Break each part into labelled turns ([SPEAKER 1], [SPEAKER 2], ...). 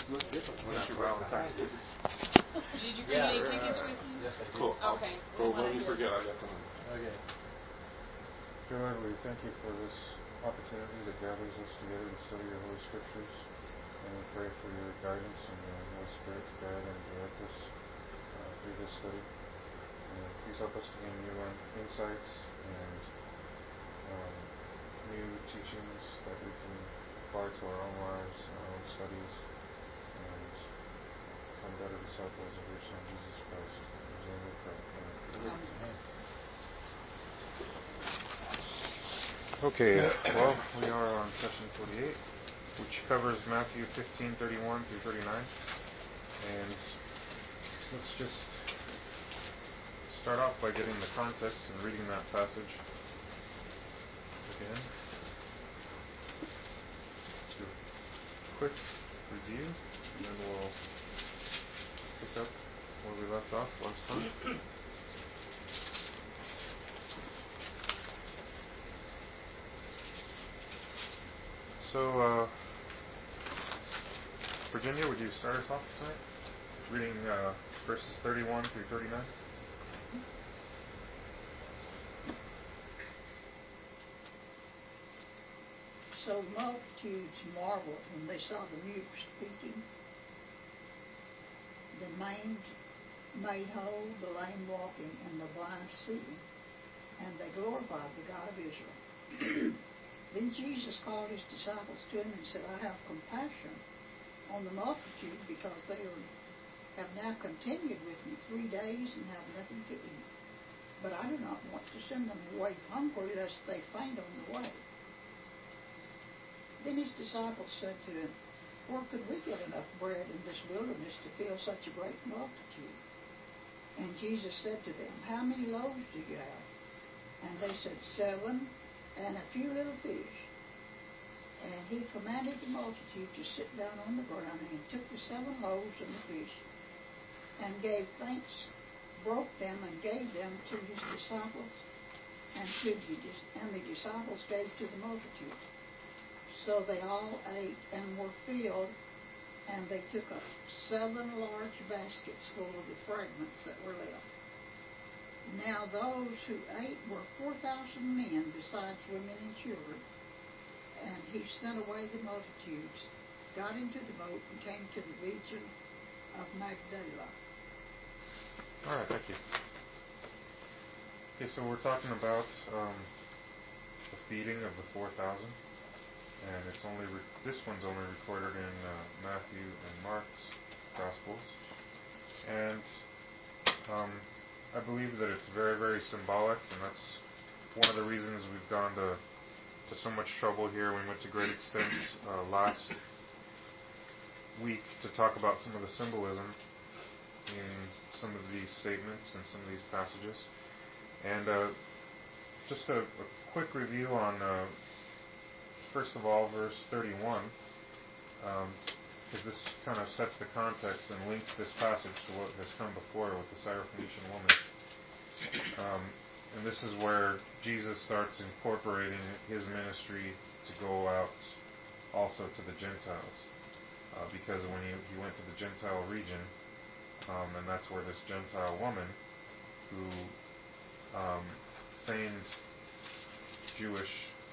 [SPEAKER 1] look different.
[SPEAKER 2] What's your Valentine's Day?
[SPEAKER 3] Did you bring any tickets with you?
[SPEAKER 2] Yes, I did.
[SPEAKER 1] Cool.
[SPEAKER 3] Okay.
[SPEAKER 1] Well, when you forget, I got them.
[SPEAKER 2] Okay. Dear Lord, we thank you for this opportunity that gathers us together to study your Holy Scriptures. And we pray for your guidance and your Holy Spirit to guide and direct us through this study. And please help us to gain new insights and new teachings that we can apply to our own lives and our own studies and become better disciples of your Son, Jesus Christ. In his name we pray. Amen. Okay, well, we are on session 48, which covers Matthew 15:31 through 39. And let's just start off by getting the context and reading that passage again. Do a quick review, and then we'll pick up where we left off last time. So, Virginia, would you start us off tonight? Reading verses 31 through 39.
[SPEAKER 4] So the multitudes marveled when they saw the mute speaking, the maimed made whole, the lame walking, and the blind seeing, and they glorified the God of Israel. Then Jesus called his disciples to him and said, I have compassion on the multitude, because they have now continued with me 3 days and have nothing to eat. But I do not want to send them away hungry, lest they faint on the way. Then his disciples said to him, where could we get enough bread in this wilderness to fill such a great multitude? And Jesus said to them, how many loaves do you have? And they said, 7, and a few little fish. And he commanded the multitude to sit down on the ground, and he took the 7 loaves and the fish, and gave thanks, broke them, and gave them to his disciples, and the disciples gave to the multitude. So they all ate and were filled, and they took up 7 large baskets full of the fragments that were left. Now those who ate were 4,000 men, besides women and children. And he sent away the multitudes, got into the boat, and came to the region of Magdala.
[SPEAKER 2] All right, thank you. Okay, so we're talking about the feeding of the 4,000, and it's only this one's only recorded in Matthew and Mark's Gospels, and I believe that it's very, very symbolic, and that's one of the reasons we've gone to so much trouble here. We went to great extents last week to talk about some of the symbolism in some of these statements and some of these passages. And just a quick review on, first of all, verse 31, because this kind of sets the context and links this passage to what has come before with the Syrophoenician woman. And this is where Jesus starts incorporating his ministry to go out also to the Gentiles. Because when he went to the Gentile region, and that's where this Gentile woman who feigned Jewish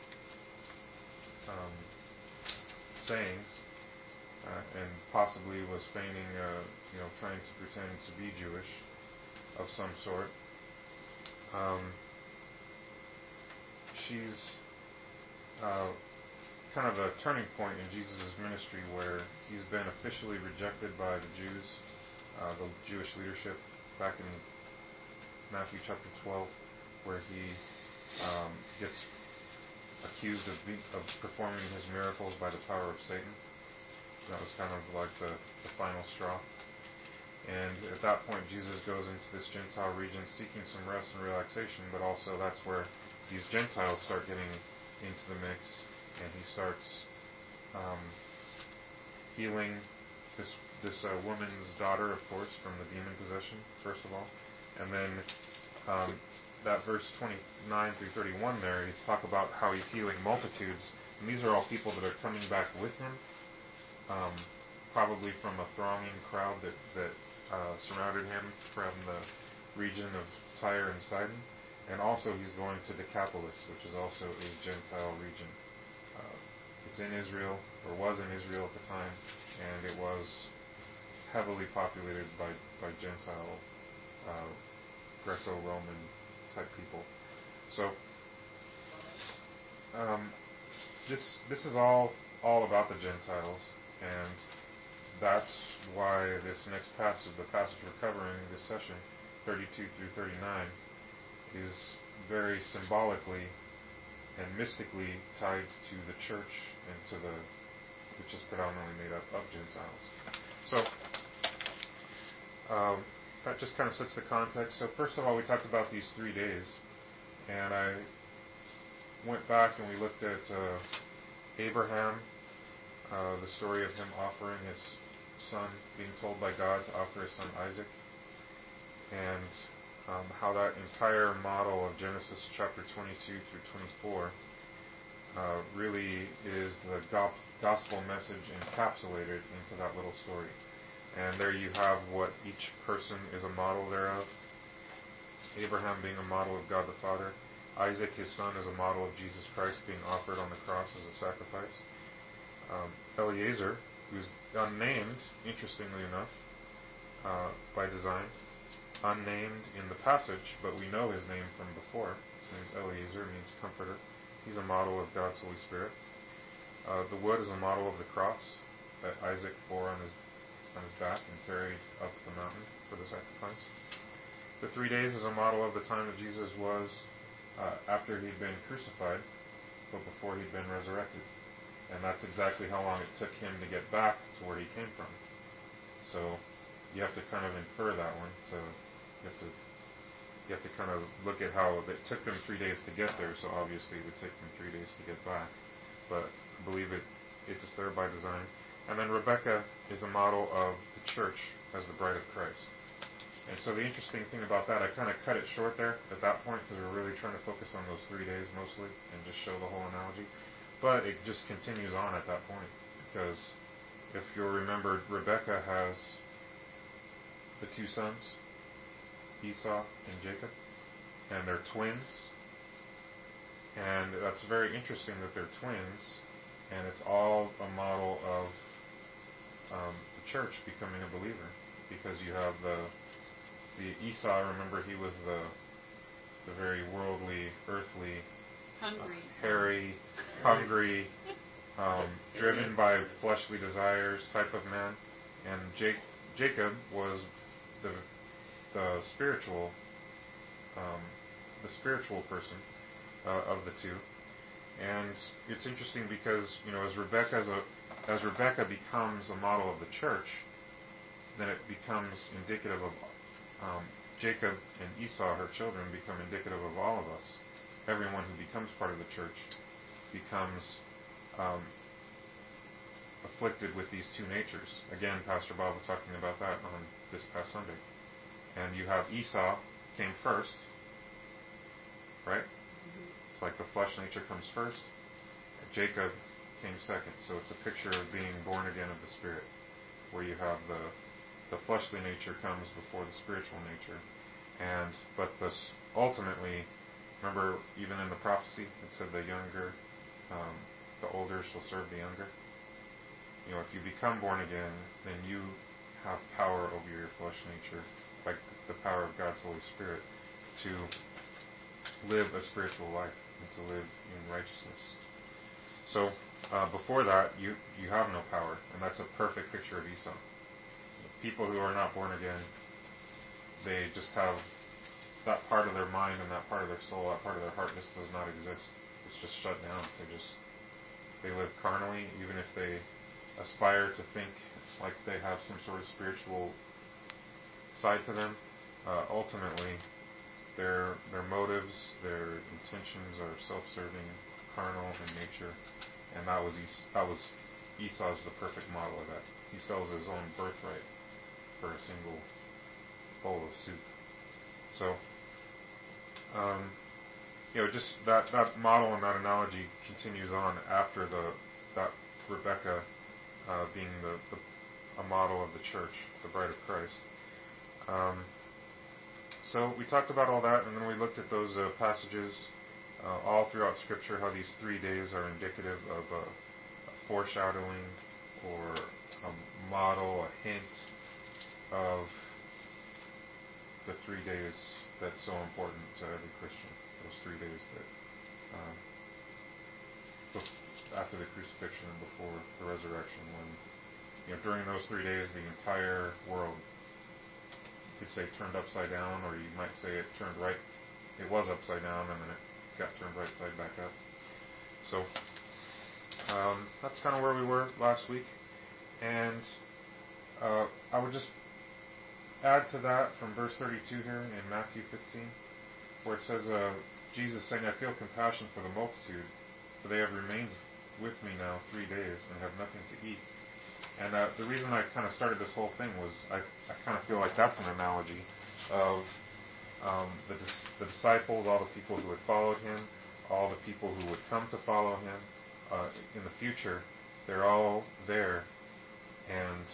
[SPEAKER 2] sayings and possibly was feigning, trying to pretend to be Jewish of some sort. She's kind of a turning point in Jesus' ministry where he's been officially rejected by the Jews, the Jewish leadership, back in Matthew chapter 12, where he gets accused of performing his miracles by the power of Satan. That was kind of like the final straw. And at that point, Jesus goes into this Gentile region seeking some rest and relaxation, but also that's where these Gentiles start getting into the mix, and he starts healing this woman's daughter, of course, from the demon possession, first of all. And then that verse 29 through 31 there, he's talk about how he's healing multitudes, and these are all people that are coming back with him probably from a thronging crowd that surrounded him from the region of Tyre and Sidon. And also he's going to Decapolis, which is also a Gentile region. It's in Israel, or was in Israel at the time, and it was heavily populated by Gentile, Greco-Roman type people. So this is all about the Gentiles, and that's why this next passage, the passage we're covering this session, 32 through 39, is very symbolically and mystically tied to the church and to which is predominantly made up of Gentiles. So that just kind of sets the context. So first of all, we talked about these 3 days, and I went back and we looked at Abraham, the story of him offering his son, being told by God to offer his son Isaac, and how that entire model of Genesis chapter 22 through 24 really is the gospel message encapsulated into that little story. And there you have what each person is a model thereof. Abraham being a model of God the Father. Isaac, his son, is a model of Jesus Christ being offered on the cross as a sacrifice. Eliezer, who's unnamed, interestingly enough, by design, unnamed in the passage, but we know his name from before. His name's Eliezer, means comforter. He's a model of God's Holy Spirit. The wood is a model of the cross that Isaac bore on his back and carried up the mountain for the sacrifice. The 3 days is a model of the time that Jesus was after he'd been crucified, but before he'd been resurrected. And that's exactly how long it took him to get back to where he came from. So you have to kind of infer that one. You have to kind of look at how it took them 3 days to get there, so obviously it would take them 3 days to get back. But I believe it's there by design. And then Rebecca is a model of the church as the bride of Christ. And so the interesting thing about that, I kind of cut it short there at that point because we're really trying to focus on those 3 days mostly and just show the whole analogy. But it just continues on at that point because if you'll remember, Rebecca has the 2 sons, Esau and Jacob, and they're twins. And that's very interesting that they're twins, and it's all a model of the church becoming a believer, because you have the Esau. Remember, he was the very worldly, earthly, hairy, hungry, driven by fleshly desires type of man, and Jacob was the spiritual person of the two. And it's interesting because, as Rebecca becomes a model of the church, then it becomes indicative of Jacob and Esau, her children, become indicative of all of us. Everyone who becomes part of the church becomes afflicted with these 2 natures. Again, Pastor Bob was talking about that on this past Sunday. And you have Esau came first, right? It's like the flesh nature comes first. Jacob came second. So it's a picture of being born again of the Spirit, where you have the fleshly nature comes before the spiritual nature. But this ultimately, remember, even in the prophecy, it said the older shall serve the younger. If you become born again, then you have power over your flesh nature, like the power of God's Holy Spirit, to live a spiritual life and to live in righteousness. So before that, you have no power, and that's a perfect picture of Esau. People who are not born again, they just have that part of their mind and that part of their soul, that part of their heart just does not exist. It's just shut down. They live carnally, even if they aspire to think like they have some sort of spiritual side to them. Ultimately, their motives, their intentions are self-serving, carnal in nature, and that was Esau's the perfect model of that. He sells his own birthright for a single bowl of soup. So, just that model and that analogy continues on after that Rebecca being the a model of the church, the bride of Christ. So we talked about all that, and then we looked at those passages all throughout Scripture, how these 3 days are indicative of a foreshadowing or a model, a hint of the 3 days that's so important to every Christian. Those 3 days that after the crucifixion and before the resurrection, when during those 3 days the entire world, you could say, turned upside down, or you might say it turned right. It was upside down, and then it got turned right side back up. So that's kind of where we were last week, and I would just add to that from verse 32 here in Matthew 15, where it says, Jesus saying, "I feel compassion for the multitude, for they have remained with me now 3 days and have nothing to eat." And the reason I kind of started this whole thing was I kind of feel like that's an analogy of the disciples, all the people who had followed him, all the people who would come to follow him in the future. They're all there, and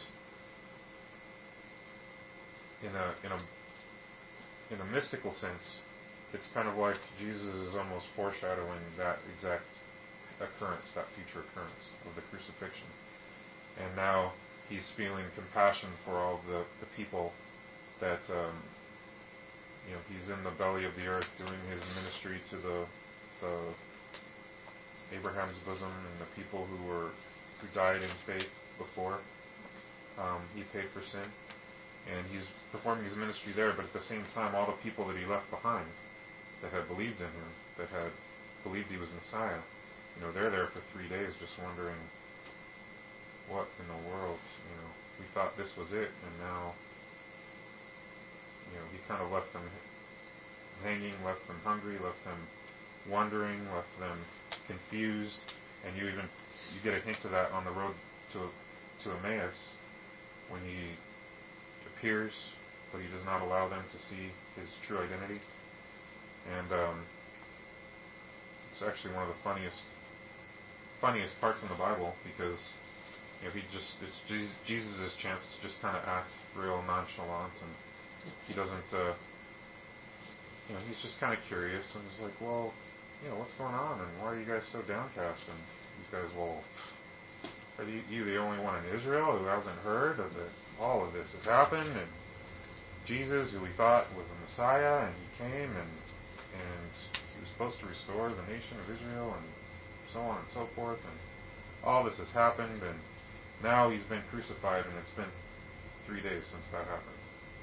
[SPEAKER 2] in a mystical sense, it's kind of like Jesus is almost foreshadowing that exact occurrence, that future occurrence of the crucifixion. And now he's feeling compassion for all the people that he's in the belly of the earth doing his ministry to the Abraham's bosom and the people who died in faith before he paid for sin. And he's performing his ministry there, but at the same time, all the people that he left behind that had believed in him, that had believed he was Messiah, they're there for 3 days just wondering, what in the world, we thought this was it, and now, he kind of left them hanging, left them hungry, left them wondering, left them confused, and you get a hint of that on the road to Emmaus when he appears, but he does not allow them to see his true identity. And it's actually one of the funniest parts in the Bible, because it's Jesus' chance to just kind of act real nonchalant, and he doesn't, he's just kind of curious, and he's like, well, what's going on, and why are you guys so downcast? And these guys, well, are you the only one in Israel who hasn't heard of that all of this has happened, and Jesus, who we thought was the Messiah, and he came, and he was supposed to restore the nation of Israel, and so on and so forth, and all this has happened, and now he's been crucified, and it's been 3 days since that happened.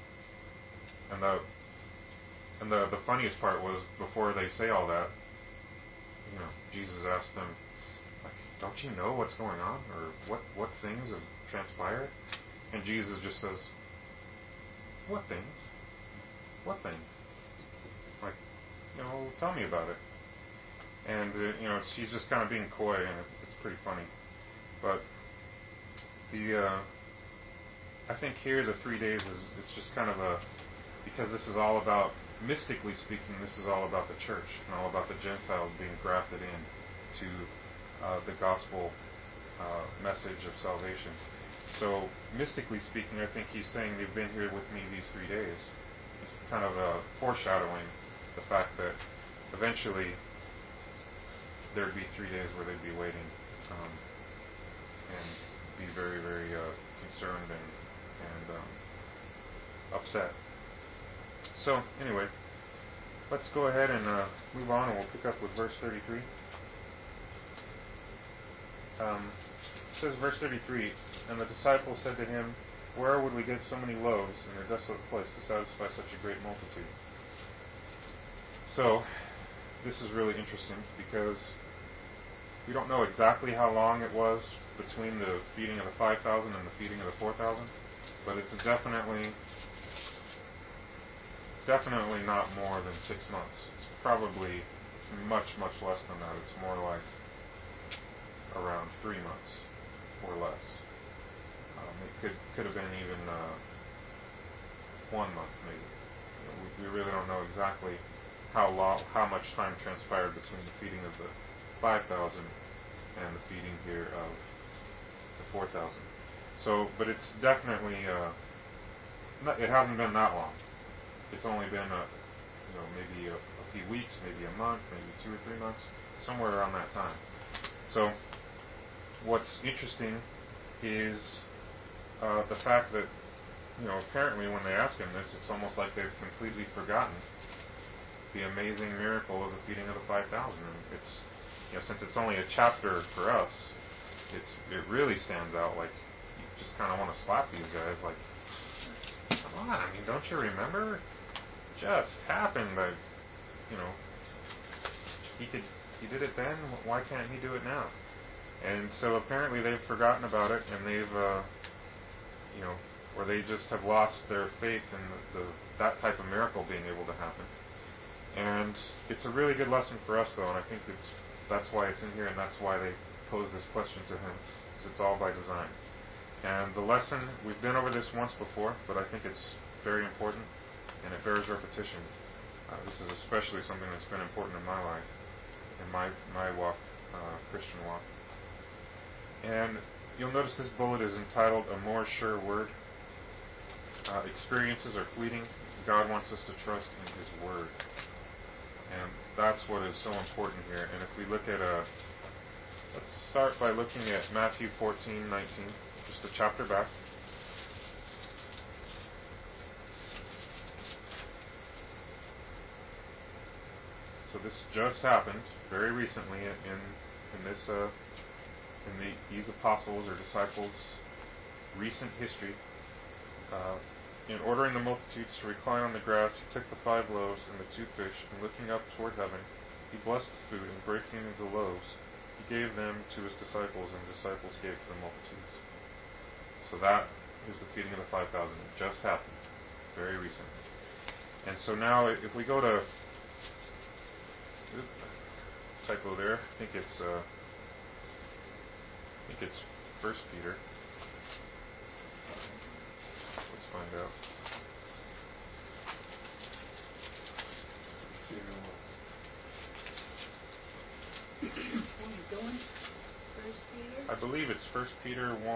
[SPEAKER 2] And the funniest part was, before they say all that, Jesus asked them, like, don't you know what's going on, or what things have transpired? And Jesus just says, what things? What things? Like, tell me about it. And she's just kind of being coy, and it's pretty funny. But I think here the 3 days it's just kind of because this is all about, mystically speaking, this is all about the church and all about the Gentiles being grafted in to the gospel message of salvation. So mystically speaking, I think he's saying they've been here with me these 3 days, kind of foreshadowing the fact that eventually there'd be 3 days where they'd be waiting and be very, very concerned and upset. So anyway, let's go ahead and move on, and we'll pick up with verse 33. It says, verse 33, "And the disciples said to him, Where would we get so many loaves in a desolate place to satisfy such a great multitude?" So, this is really interesting, because we don't know exactly how long it was between the feeding of the 5,000 and the feeding of the 4,000, but it's definitely not more than 6 months. It's probably much, much less than that. It's more like around 3 months or less. It could have been even 1 month, maybe. We really don't know exactly how much time transpired between the feeding of the 5,000 and the feeding here of the 4,000. So, but it's definitely, it hasn't been that long. It's only been, maybe a few weeks, maybe a month, maybe 2 or 3 months, somewhere around that time. So, what's interesting is the fact that, apparently when they ask him this, it's almost like they've completely forgotten the amazing miracle of the feeding of the 5,000. And it's, since it's only a chapter for us, it really stands out. Like, you just kind of want to slap these guys. Like, come on, don't you remember? It just happened that, he did it then. Why can't he do it now? And so apparently they've forgotten about it, and they've, or they just have lost their faith in that type of miracle being able to happen. And it's a really good lesson for us, though, and I think that's why it's in here, and that's why they pose this question to him, because it's all by design. And the lesson, we've been over this once before, but I think it's very important, and it bears repetition. This is especially something that's been important in my life, in my walk, Christian walk. And you'll notice this bullet is entitled A More Sure Word. Experiences are fleeting. God wants us to trust in His Word. And that's what is so important here. And if we look at let's start by looking at Matthew 14:19, just a chapter back. So this just happened very recently in these apostles or disciples' recent history. In ordering the multitudes to recline on the grass, he took the 5 loaves and the 2 fish, and looking up toward heaven, he blessed the food, and breaking the loaves, he gave them to his disciples, and the disciples gave to the multitudes. So that is the feeding of the 5,000. It just happened very recently. And so now, if we go to typo there. I think it's 1 Peter. Let's find out.
[SPEAKER 4] Where are you going? 1 Peter?
[SPEAKER 2] I believe it's 1 Peter 1:16.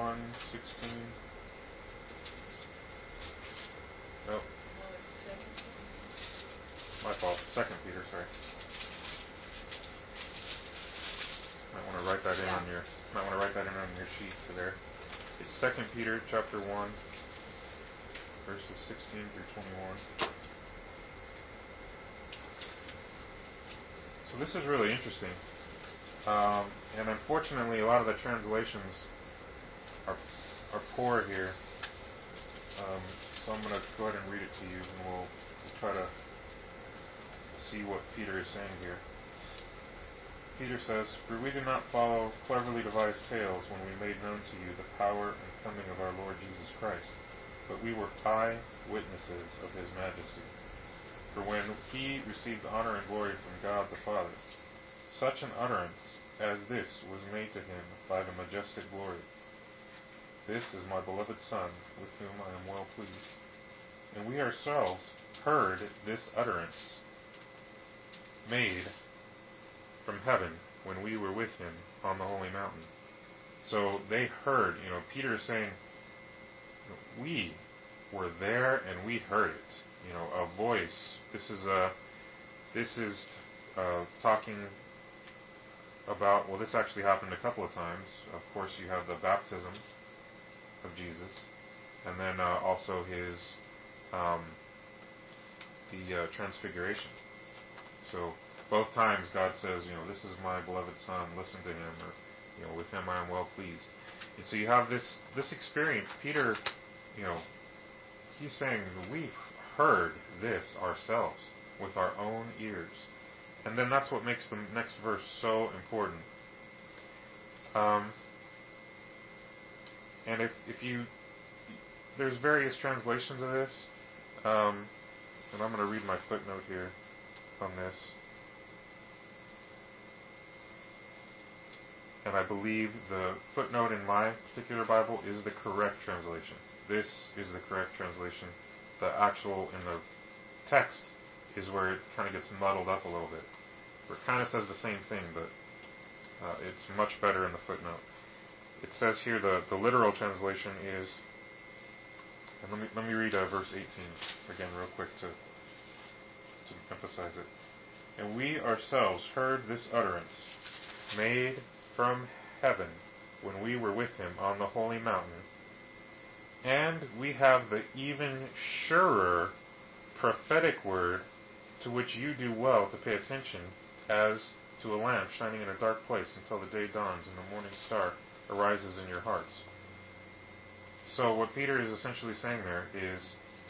[SPEAKER 2] Nope.
[SPEAKER 4] Oh, it's 2 Peter.
[SPEAKER 2] My fault. 2 Peter, sorry. Might want to write that in on your sheet there. It's 2 Peter chapter 1, verses 16 through 21. So this is really interesting. And unfortunately, a lot of the translations are poor here. So I'm going to go ahead and read it to you, and we'll try to see what Peter is saying here. Peter says, "For we did not follow cleverly devised tales when we made known to you the power and coming of our Lord Jesus Christ, but we were eye-witnesses of His majesty. For when He received honor and glory from God the Father, such an utterance as this was made to Him by the majestic glory. This is my beloved Son, with whom I am well pleased. And we ourselves heard this utterance made from heaven when we were with Him on the holy mountain." So they heard, Peter is saying, we were there and we heard it. A voice. This is talking about, well, this actually happened a couple of times. Of course, you have the baptism of Jesus, and then also His the transfiguration. So both times God says, this is my beloved Son, listen to Him, or with Him I am well pleased. And so you have this experience. Peter, he's saying we've heard this ourselves with our own ears. And then that's what makes the next verse so important. And if you, there's various translations of this, and I'm going to read my footnote here on this. And I believe the footnote in my particular Bible is the correct translation. This is the correct translation. The actual in the text is where it kind of gets muddled up a little bit. Where it kind of says the same thing, but it's much better in the footnote. it says here, the literal translation is, and let me read verse 18 again real quick to emphasize it. And we ourselves heard this utterance made from heaven when we were with him on the holy mountain. And we have the even surer prophetic word, to which you do well to pay attention, as to a lamp shining in a dark place until the day dawns and the morning star arises in your hearts. So what Peter is essentially saying there is,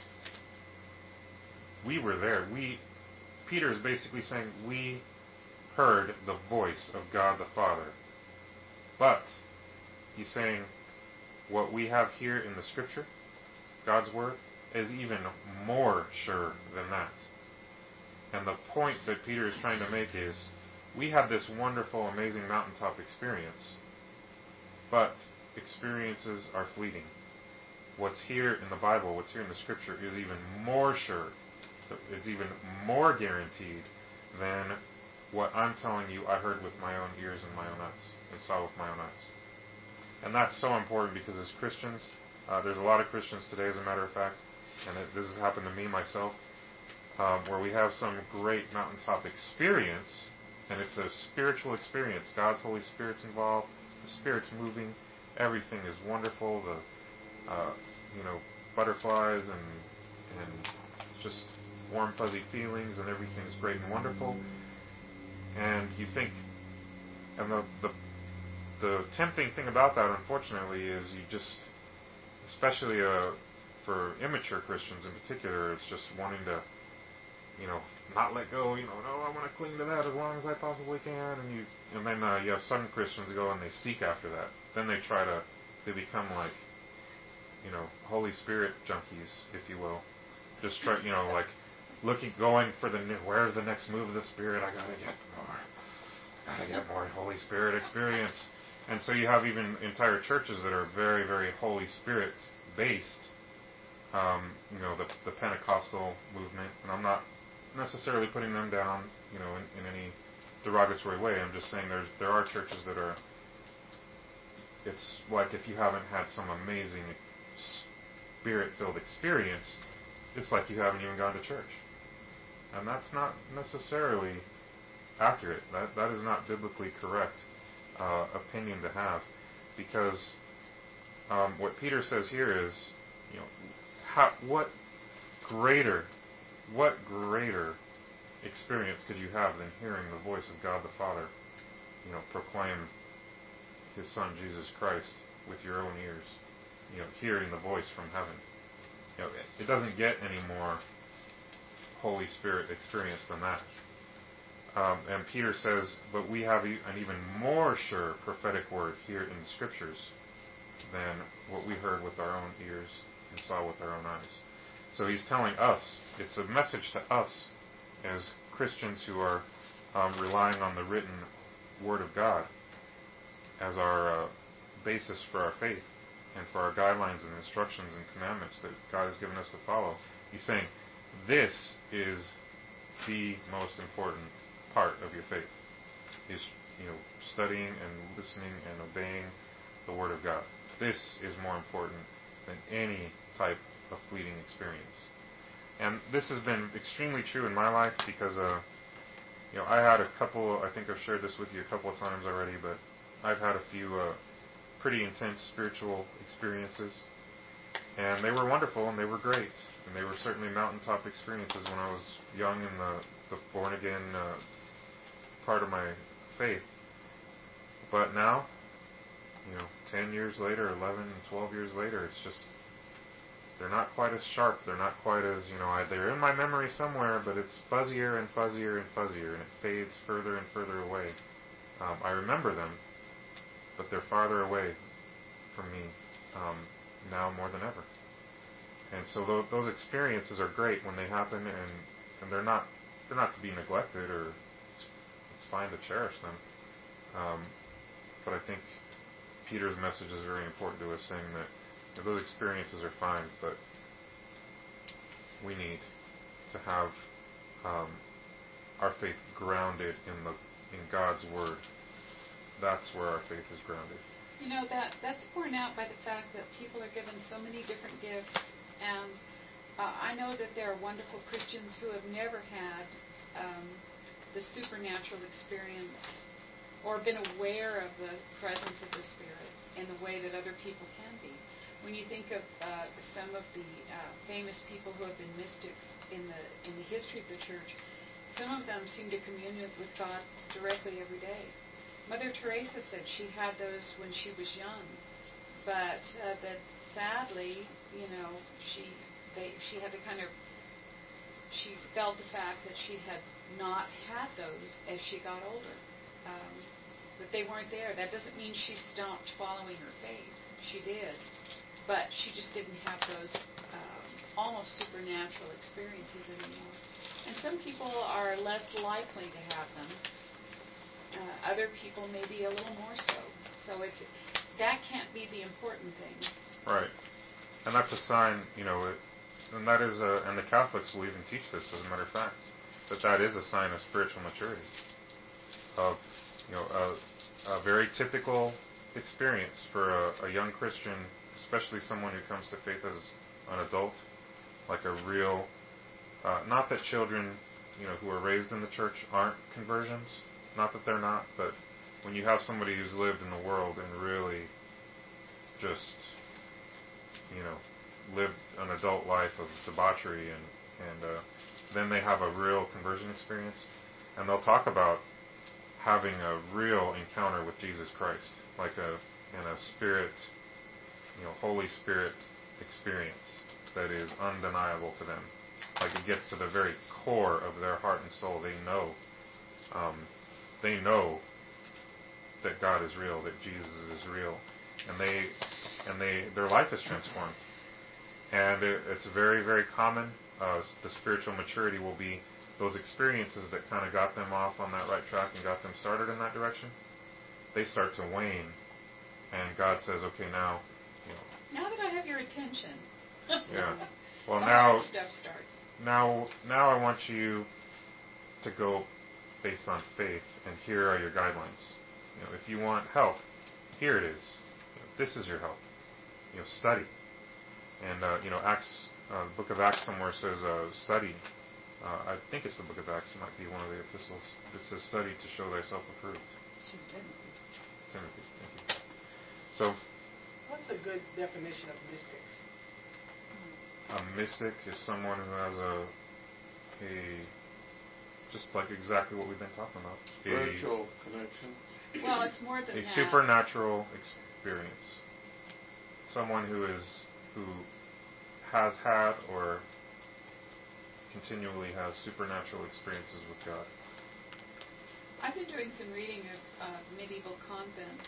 [SPEAKER 2] we were there. Peter is basically saying we heard the voice of God the Father. But he's saying what we have here in the Scripture, God's Word, is even more sure than that. And the point that Peter is trying to make is, we had this wonderful, amazing mountaintop experience, but experiences are fleeting. What's here in the Bible, what's here in the Scripture, is even more sure. It's even more guaranteed than what I'm telling you I heard with my own ears and my own eyes, and saw with my own eyes. And that's so important because as Christians, there's a lot of Christians today, as a matter of fact, and this has happened to me myself, where we have some great mountaintop experience, and it's a spiritual experience. God's Holy Spirit's involved, the Spirit's moving, everything is wonderful, the butterflies and just warm, fuzzy feelings, and everything is great and wonderful. And you think, and the tempting thing about that, unfortunately, is you just, especially for immature Christians in particular, it's just wanting to, not let go. No, I want to cling to that as long as I possibly can. And then you have some Christians go and they seek after that. Then they become like, Holy Spirit junkies, if you will. Just try, like going for where's the next move of the Spirit? I gotta get more Holy Spirit experience. And so you have even entire churches that are very, very Holy Spirit based. The Pentecostal movement, and I'm not necessarily putting them down, in any derogatory way. I'm just saying there are churches that are. It's like if you haven't had some amazing Spirit-filled experience, it's like you haven't even gone to church. And that's not necessarily accurate. That is not biblically correct opinion to have, because what Peter says here is, what greater experience could you have than hearing the voice of God the Father, proclaim His Son Jesus Christ with your own ears, hearing the voice from heaven. It doesn't get any more Holy Spirit experience than that. And Peter says, but we have an even more sure prophetic word here in the Scriptures than what we heard with our own ears and saw with our own eyes. So he's telling us, it's a message to us as Christians who are relying on the written Word of God as our basis for our faith and for our guidelines and instructions and commandments that God has given us to follow. He's saying, this is the most important part of your faith, is studying and listening and obeying the Word of God. This is more important than any type of fleeting experience. And this has been extremely true in my life because, I had a couple, I think I've shared this with you a couple of times already, but I've had a few pretty intense spiritual experiences. And they were wonderful and they were great. And they were certainly mountaintop experiences when I was young in the born-again part of my faith. But now, 10 years later, 11, 12 years later, it's just, they're not quite as sharp. They're not quite as, they're in my memory somewhere, but it's fuzzier and fuzzier and fuzzier, and it fades further and further away. I remember them, but they're farther away from me now more than ever. And so those experiences are great when they happen, and they're not to be neglected, or it's fine to cherish them. But I think Peter's message is very important to us, saying that those experiences are fine, but we need to have our faith grounded in God's Word. That's where our faith is grounded.
[SPEAKER 3] You know, that's borne out by the fact that people are given so many different gifts, and I know that there are wonderful Christians who have never had the supernatural experience or been aware of the presence of the Spirit in the way that other people can be. When you think of some of the famous people who have been mystics in the history of the church, some of them seem to commune with God directly every day. Mother Teresa said she had those when she was young, but that sadly, you know, she had to she felt the fact that she had not had those as she got older, that they weren't there. That doesn't mean she stopped following her faith. She did, but she just didn't have those almost supernatural experiences anymore. And some people are less likely to have them. Other people may be a little more so. So that can't be the important thing.
[SPEAKER 2] Right. And that's a sign, you know, and that is, and the Catholics will even teach this, as a matter of fact, that is a sign of spiritual maturity. Of, you know, a very typical experience for a young Christian, especially someone who comes to faith as an adult, like a real, not that children, you know, who are raised in the church aren't conversions, not that they're not, but when you have somebody who's lived in the world and really just, you know, lived an adult life of debauchery and then they have a real conversion experience, and they'll talk about having a real encounter with Jesus Christ, like in a spirit, you know, Holy Spirit experience that is undeniable to them. Like it gets to the very core of their heart and soul. They know that God is real, that Jesus is real, and their life is transformed. And it's very, very common. The spiritual maturity will be those experiences that kind of got them off on that right track and got them started in that direction. They start to wane, and God says, "Okay, now, you know."
[SPEAKER 3] Now that I have your attention.
[SPEAKER 2] Yeah. Well,
[SPEAKER 3] now stuff starts.
[SPEAKER 2] Now I want you to go based on faith, and here are your guidelines. You know, if you want help, here it is. You know, this is your help. You know, study. And you know, Acts, the book of Acts somewhere says study. I think it's the book of Acts. It might be one of the epistles. It says study to show thyself approved.
[SPEAKER 4] Timothy.
[SPEAKER 2] Timothy, thank you. So,
[SPEAKER 1] what's a good definition of mystics?
[SPEAKER 2] A mystic is someone who has a just like exactly what we've been talking about.
[SPEAKER 5] Spiritual connection.
[SPEAKER 3] Well, it's more than that.
[SPEAKER 2] A supernatural experience. Someone who has had or continually has supernatural experiences with God.
[SPEAKER 3] I've been doing some reading of medieval convents,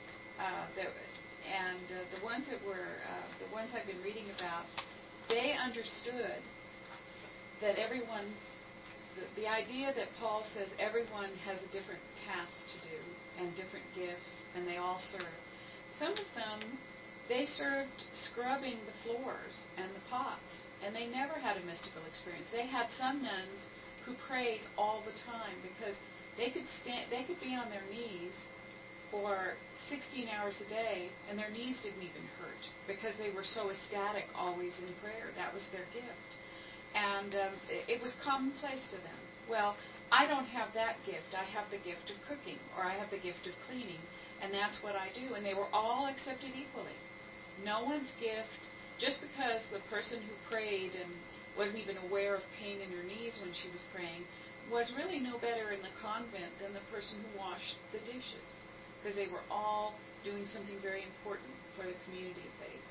[SPEAKER 3] the ones that were the ones I've been reading about. They understood that everyone, the idea that Paul says everyone has a different task to do and different gifts, and they all serve. Some of them, they served scrubbing the floors and the pots, and they never had a mystical experience. They had some nuns who prayed all the time because they could be on their knees for 16 hours a day, and their knees didn't even hurt because they were so ecstatic always in prayer. That was their gift. And it was commonplace to them. Well, I don't have that gift. I have the gift of cooking, or I have the gift of cleaning, and that's what I do. And they were all accepted equally. No one's gift, just because the person who prayed and wasn't even aware of pain in her knees when she was praying, was really no better in the convent than the person who washed the dishes, because they were all doing something very important for the community of faith.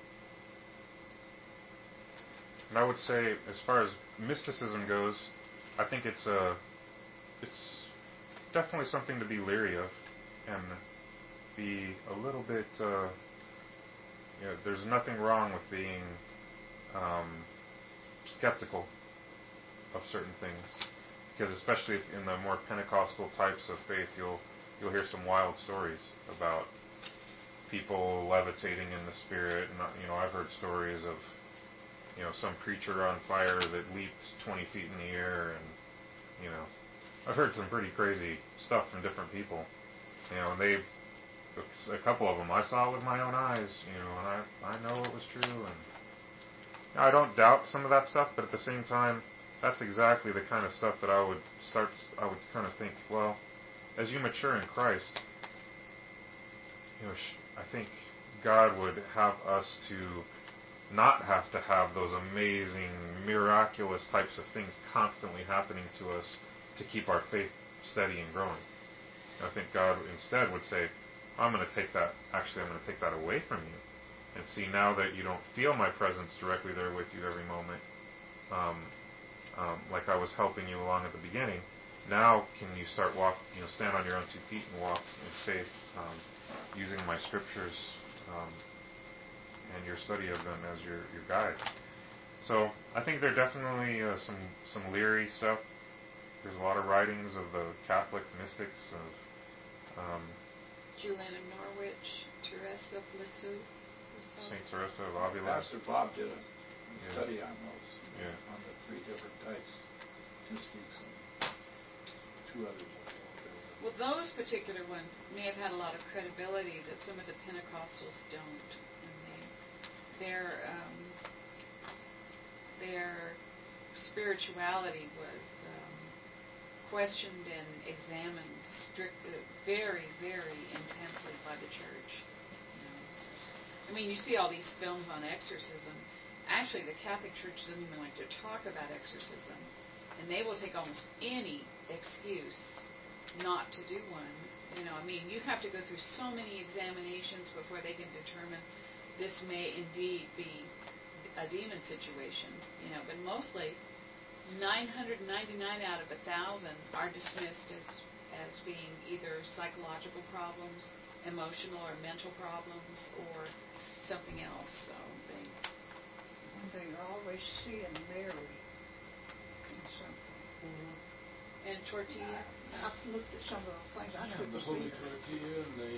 [SPEAKER 2] And I would say, as far as mysticism goes, I think it's definitely something to be leery of, and be a little bit. There's nothing wrong with being skeptical of certain things, because especially in the more Pentecostal types of faith, you'll hear some wild stories about people levitating in the Spirit, and I've heard stories of some preacher on fire that leaped 20 feet in the air, and I've heard some pretty crazy stuff from different people, and a couple of them I saw with my own eyes, and I know it was true. And I don't doubt some of that stuff, but at the same time, that's exactly the kind of stuff that I would kind of think, well, as you mature in Christ, I think God would have us to not have to have those amazing, miraculous types of things constantly happening to us to keep our faith steady and growing. And I think God instead would say, I'm going to take that away from you. And see, now that you don't feel my presence directly there with you every moment, like I was helping you along at the beginning, now can you start stand on your own 2 feet and walk in faith, using my scriptures and your study of them as your guide. So I think there are definitely some Leary stuff. There's a lot of writings of the Catholic mystics of
[SPEAKER 3] Julian of Norwich, Teresa of Lisieux.
[SPEAKER 2] Saint Teresa of Avila.
[SPEAKER 6] Pastor Bob did a
[SPEAKER 2] Yeah.
[SPEAKER 6] study on those,
[SPEAKER 2] Yeah.
[SPEAKER 6] on the 3 different types, mystics and 2 others.
[SPEAKER 3] Well, those particular ones may have had a lot of credibility that some of the Pentecostals don't, and their spirituality was questioned and examined very, very intensely by the church. I mean, you see all these films on exorcism. Actually, the Catholic Church doesn't even like to talk about exorcism, and they will take almost any excuse not to do one. I mean, you have to go through so many examinations before they can determine this may indeed be a demon situation. But mostly 999 out of 1,000 are dismissed as being either psychological problems, emotional or mental problems, or something else. So
[SPEAKER 4] they're always seeing Mary in something.
[SPEAKER 3] And tortilla.
[SPEAKER 4] I've looked at some of those things. I
[SPEAKER 5] Yeah,
[SPEAKER 4] couldn't
[SPEAKER 5] the holy
[SPEAKER 4] believe it.
[SPEAKER 5] tortilla and the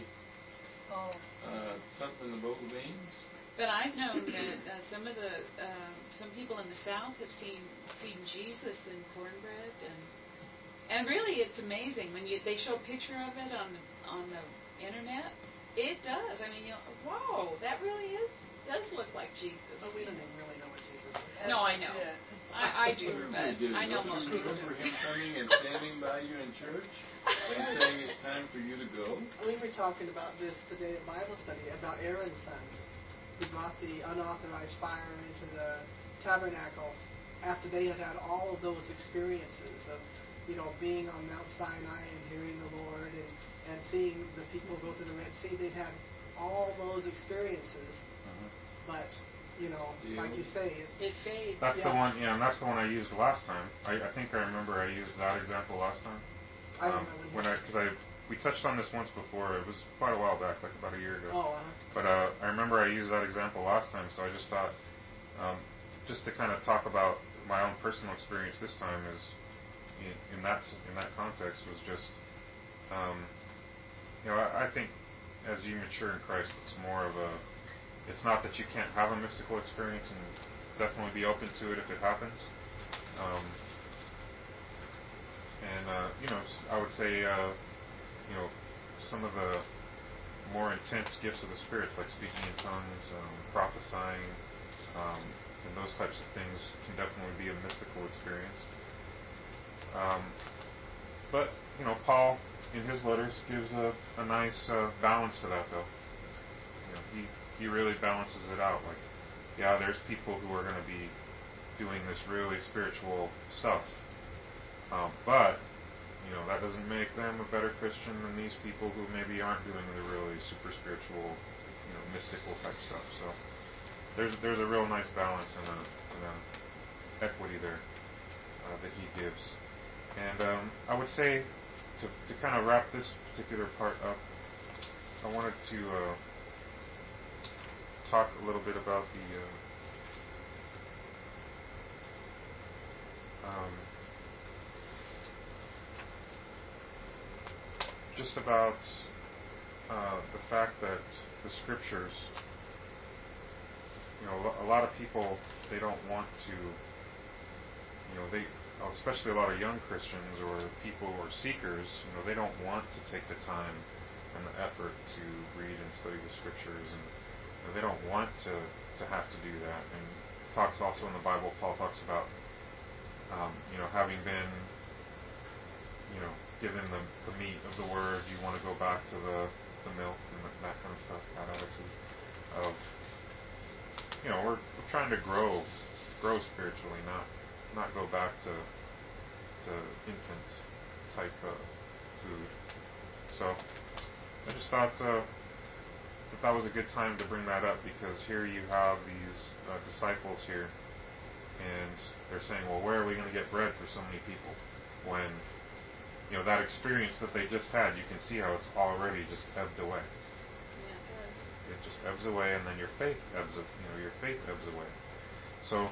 [SPEAKER 5] something in the bowl of beans.
[SPEAKER 3] But I've known that some people in the South have seen Jesus in cornbread, and really it's amazing when they show a picture of it on the internet. It does. I mean, whoa, that really does look like Jesus.
[SPEAKER 1] But we don't even really know what Jesus is.
[SPEAKER 3] No, I know. I do, but I know most
[SPEAKER 5] Don't you
[SPEAKER 3] people do.
[SPEAKER 5] remember him coming and standing by you in church and saying it's time for you to go?
[SPEAKER 1] We were talking about this today at Bible study, about Aaron's sons, who brought the unauthorized fire into the tabernacle after they had had all of those experiences of, being on Mount Sinai and hearing the Lord and seeing the people go through the Red Sea. They'd had all those experiences, but, like you say,
[SPEAKER 3] It fades.
[SPEAKER 2] That's the one, and that's the one I used last time. I think I remember I used that example last time.
[SPEAKER 1] I remember
[SPEAKER 2] Because we touched on this once before. It was quite a while back, like about a year ago.
[SPEAKER 1] Oh,
[SPEAKER 2] But I remember I used that example last time, so I just thought, just to kind of talk about my own personal experience this time is, in that context, was just, I think as you mature in Christ, it's more of it's not that you can't have a mystical experience, and definitely be open to it if it happens. I would say, some of the more intense gifts of the spirits, like speaking in tongues, prophesying, and those types of things can definitely be a mystical experience. But Paul, in his letters, gives a nice balance to that, though. He really balances it out. Like, yeah, there's people who are going to be doing this really spiritual stuff, but that doesn't make them a better Christian than these people who maybe aren't doing the really super spiritual, mystical type stuff. So there's a real nice balance and a equity there that he gives. And I would say, to kind of wrap this particular part up, I wanted to talk a little bit about just about the fact that the scriptures, a lot of people, they don't want to, especially a lot of young Christians or people who are seekers, they don't want to take the time and the effort to read and study the scriptures, and they don't want to have to do that. And talks also in the Bible, Paul talks about having been given the meat of the word, you want to go back to the milk and that kind of stuff, that attitude of we're trying to grow spiritually, not go back to infant type food. So I just thought that was a good time to bring that up, because here you have these disciples here, and they're saying, well, where are we going to get bread for so many people? When that experience that they just had, you can see how it's already just ebbed away.
[SPEAKER 3] Yeah, it does.
[SPEAKER 2] It just ebbs away, and then your faith ebbs away. So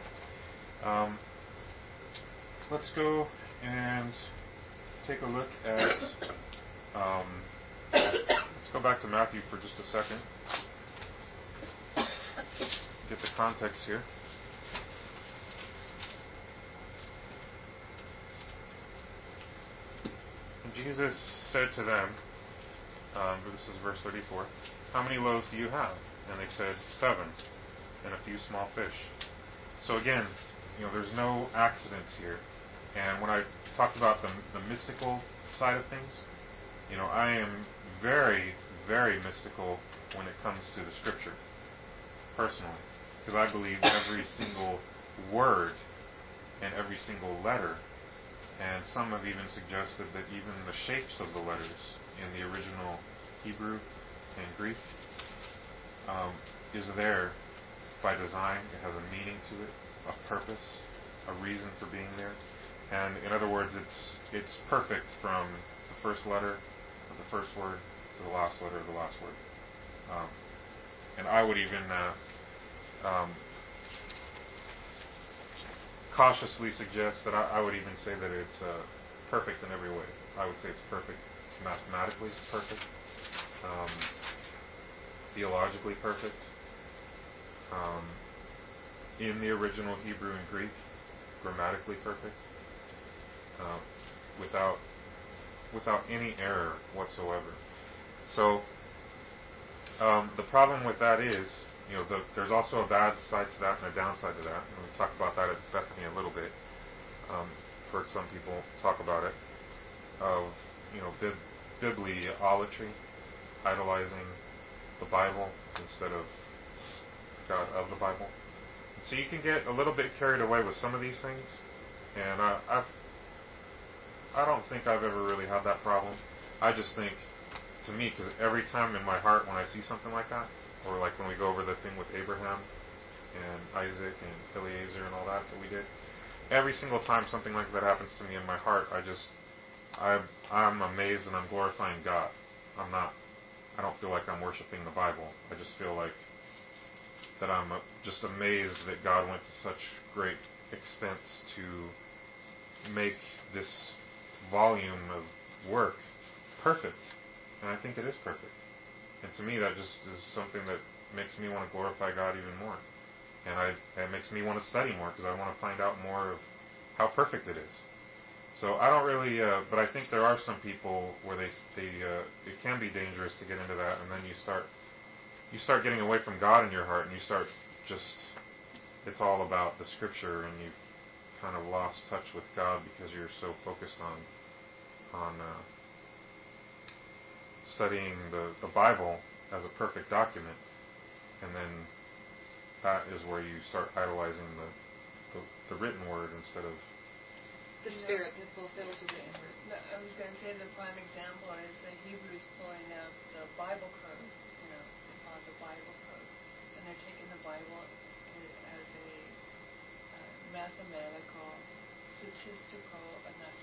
[SPEAKER 2] let's go and take a look at. Let's go back to Matthew for just a second. Get the context here. And Jesus said to them, this is verse 34, how many loaves do you have? And they said, 7, and a few small fish. So again, there's no accidents here. And when I talked about the mystical side of things, I am very, very mystical when it comes to the Scripture, personally, because I believe every single word and every single letter, and some have even suggested that even the shapes of the letters in the original Hebrew and Greek is there by design. It has a meaning to it, a purpose, a reason for being there. And in other words, it's perfect from the first letter of the first word to the last letter of the last word. And I would even cautiously suggest that I would even say that it's perfect in every way. I would say it's perfect mathematically, perfect, theologically perfect, in the original Hebrew and Greek, grammatically perfect, without any error whatsoever. So the problem with that is, there's also a bad side to that and a downside to that. And we talk about that at Bethany a little bit. Heard some people talk about it, of bibliolatry, idolizing the Bible instead of God of the Bible. So you can get a little bit carried away with some of these things, and I don't think I've ever really had that problem. I just think, to me, because every time in my heart when I see something like that, or like when we go over the thing with Abraham and Isaac and Eliezer and all that we did, every single time something like that happens to me in my heart, I'm amazed and I'm glorifying God. I don't feel like I'm worshiping the Bible. I just feel like that I'm just amazed that God went to such great extents to make this volume of work perfect. And I think it is perfect. And to me, that just is something that makes me want to glorify God even more. And it makes me want to study more, because I want to find out more of how perfect it is. So I don't really, but I think there are some people where it can be dangerous to get into that, and then you start getting away from God in your heart, and you start it's all about the Scripture, and you've kind of lost touch with God because you're so focused on studying the Bible as a perfect document, and then that is where you start idolizing the written word instead of
[SPEAKER 3] the Spirit that fulfills the written word.
[SPEAKER 7] I was going to say the prime example is the Hebrews pulling out the Bible code. They call it the Bible code, and they're taking the Bible as a mathematical, statistical, not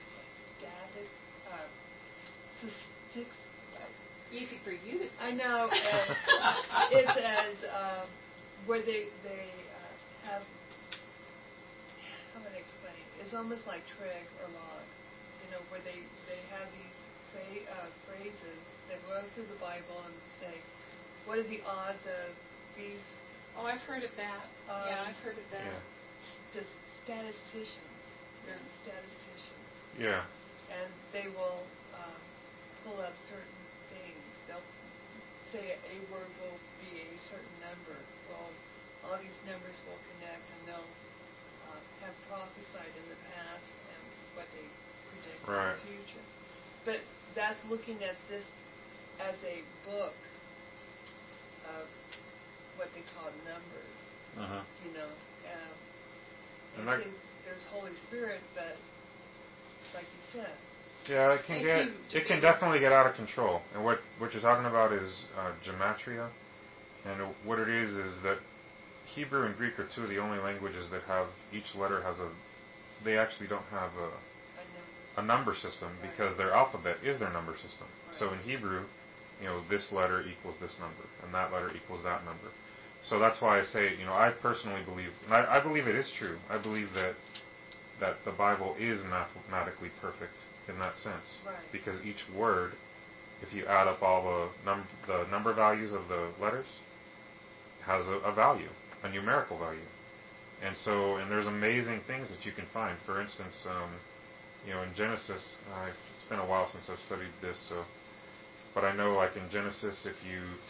[SPEAKER 7] statistics.
[SPEAKER 3] Easy for you to say.
[SPEAKER 7] I know. It's as where they have. How would I explain? It's almost like trig or log. Where they have these phrases that go through the Bible and say, what are the odds of these?
[SPEAKER 3] Oh, I've heard of that. I've heard of that.
[SPEAKER 2] Yeah.
[SPEAKER 7] Statisticians. They're statisticians.
[SPEAKER 2] Yeah.
[SPEAKER 7] And they will pull up certain things they'll say a word will be a certain number. Well, all these numbers will connect, and they'll have prophesied in the past and what they predict in
[SPEAKER 2] Right.
[SPEAKER 7] the future. But that's looking at this as a book of what they call numbers,
[SPEAKER 2] Uh-huh.
[SPEAKER 7] you know.
[SPEAKER 2] And
[SPEAKER 7] And
[SPEAKER 2] that-
[SPEAKER 7] see, there's Holy Spirit, but like you said,
[SPEAKER 2] Yeah, it can
[SPEAKER 7] It's
[SPEAKER 2] get
[SPEAKER 7] huge.
[SPEAKER 2] it can definitely get out of control. And what you're talking about is gematria, and what it is that Hebrew and Greek are two of the only languages that have each letter has a. They actually don't have a number system because their alphabet is their number system. So in Hebrew, this letter equals this number, and that letter equals that number. So that's why I say, I personally believe, and I believe it is true. I believe that the Bible is mathematically perfect in that sense,
[SPEAKER 7] Right.
[SPEAKER 2] because each word, if you add up all the number values of the letters, has a value, a numerical value. And there's amazing things that you can find. For instance, in Genesis, it's been a while since I've studied this, but I know like in Genesis, if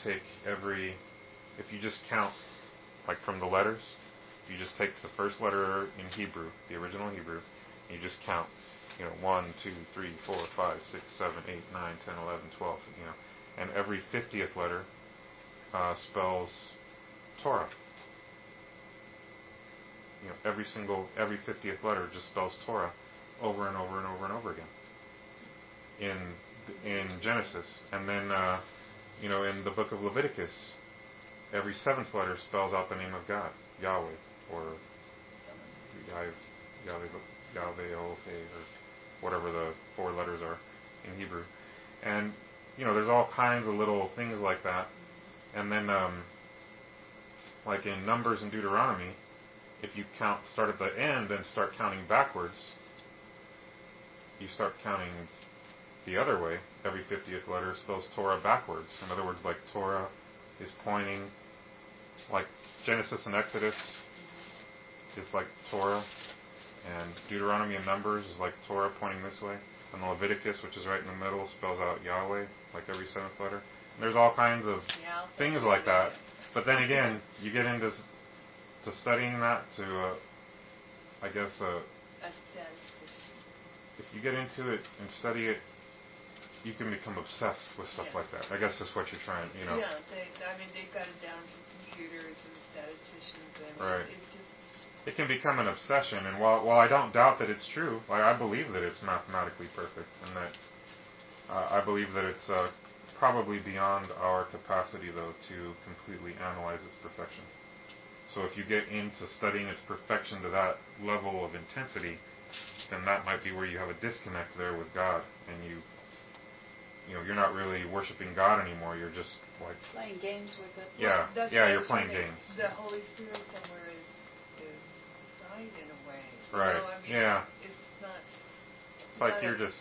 [SPEAKER 2] you just count, like from the letters, if you just take the first letter in Hebrew, the original Hebrew, and you just count, 1, 2, 3, 4, 5, 6, 7, 8, 9, 10, 11, 12, and every 50th letter spells Torah. Every 50th letter just spells Torah over and over and over and over again in Genesis. And then, in the book of Leviticus, every 7th letter spells out the name of God, Yahweh, or Yahweh, or whatever the 4 letters are in Hebrew. And, there's all kinds of little things like that. And then, like in Numbers and Deuteronomy, if you start at the end and start counting backwards, you start counting the other way. Every 50th letter spells Torah backwards. In other words, like Torah is pointing, like Genesis and Exodus, it's like Torah, and Deuteronomy and Numbers is like Torah pointing this way, and Leviticus, which is right in the middle, spells out Yahweh, like every 7th letter. And there's all kinds of things like that. But then again, you get into studying that I guess, if you get into it and study it, you can become obsessed with stuff like that. I guess that's what you're trying,
[SPEAKER 7] Yeah, they've got it down to computers and statisticians, and
[SPEAKER 2] Right.
[SPEAKER 7] it's just...
[SPEAKER 2] It can become an obsession, and while I don't doubt that it's true, I believe that it's mathematically perfect, and that I believe that it's probably beyond our capacity, though, to completely analyze its perfection. So if you get into studying its perfection to that level of intensity, then that might be where you have a disconnect there with God, and you're not really worshiping God anymore. You're just like
[SPEAKER 3] playing games with it.
[SPEAKER 2] Yeah,
[SPEAKER 7] Well,
[SPEAKER 2] you're playing games.
[SPEAKER 7] The Holy Spirit somewhere is inside in a way.
[SPEAKER 2] Right. Yeah.
[SPEAKER 7] It's not...
[SPEAKER 2] It's like you're just...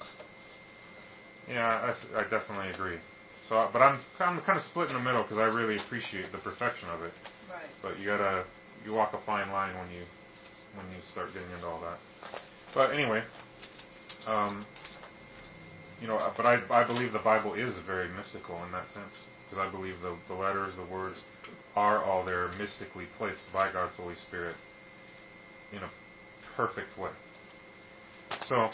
[SPEAKER 2] Yeah, I definitely agree. So, but I'm kind of split in the middle because I really appreciate the perfection of it.
[SPEAKER 7] Right.
[SPEAKER 2] But you walk a fine line when you start getting into all that. But anyway, but I believe the Bible is very mystical in that sense, because I believe the letters, the words, are all there mystically placed by God's Holy Spirit in a perfect way. So,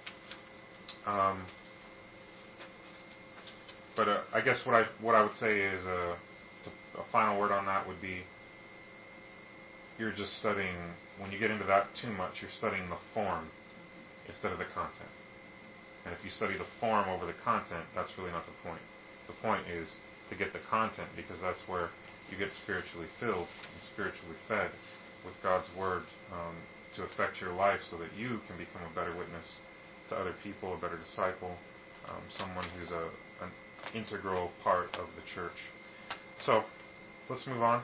[SPEAKER 2] but I guess what I would say is a final word on that would be, you're just studying, when you get into that too much, you're studying the form instead of the content. And if you study the form over the content, that's really not the point. The point is to get the content, because that's where you get spiritually filled and spiritually fed with God's Word to affect your life so that you can become a better witness to other people, a better disciple, someone who's an integral part of the church. So, let's move on.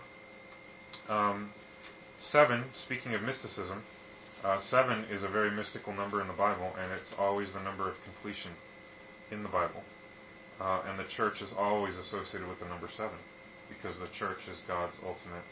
[SPEAKER 2] 7, speaking of mysticism, 7 is a very mystical number in the Bible, and it's always the number of completion in the Bible. And the church is always associated with the number 7, because the church is God's ultimate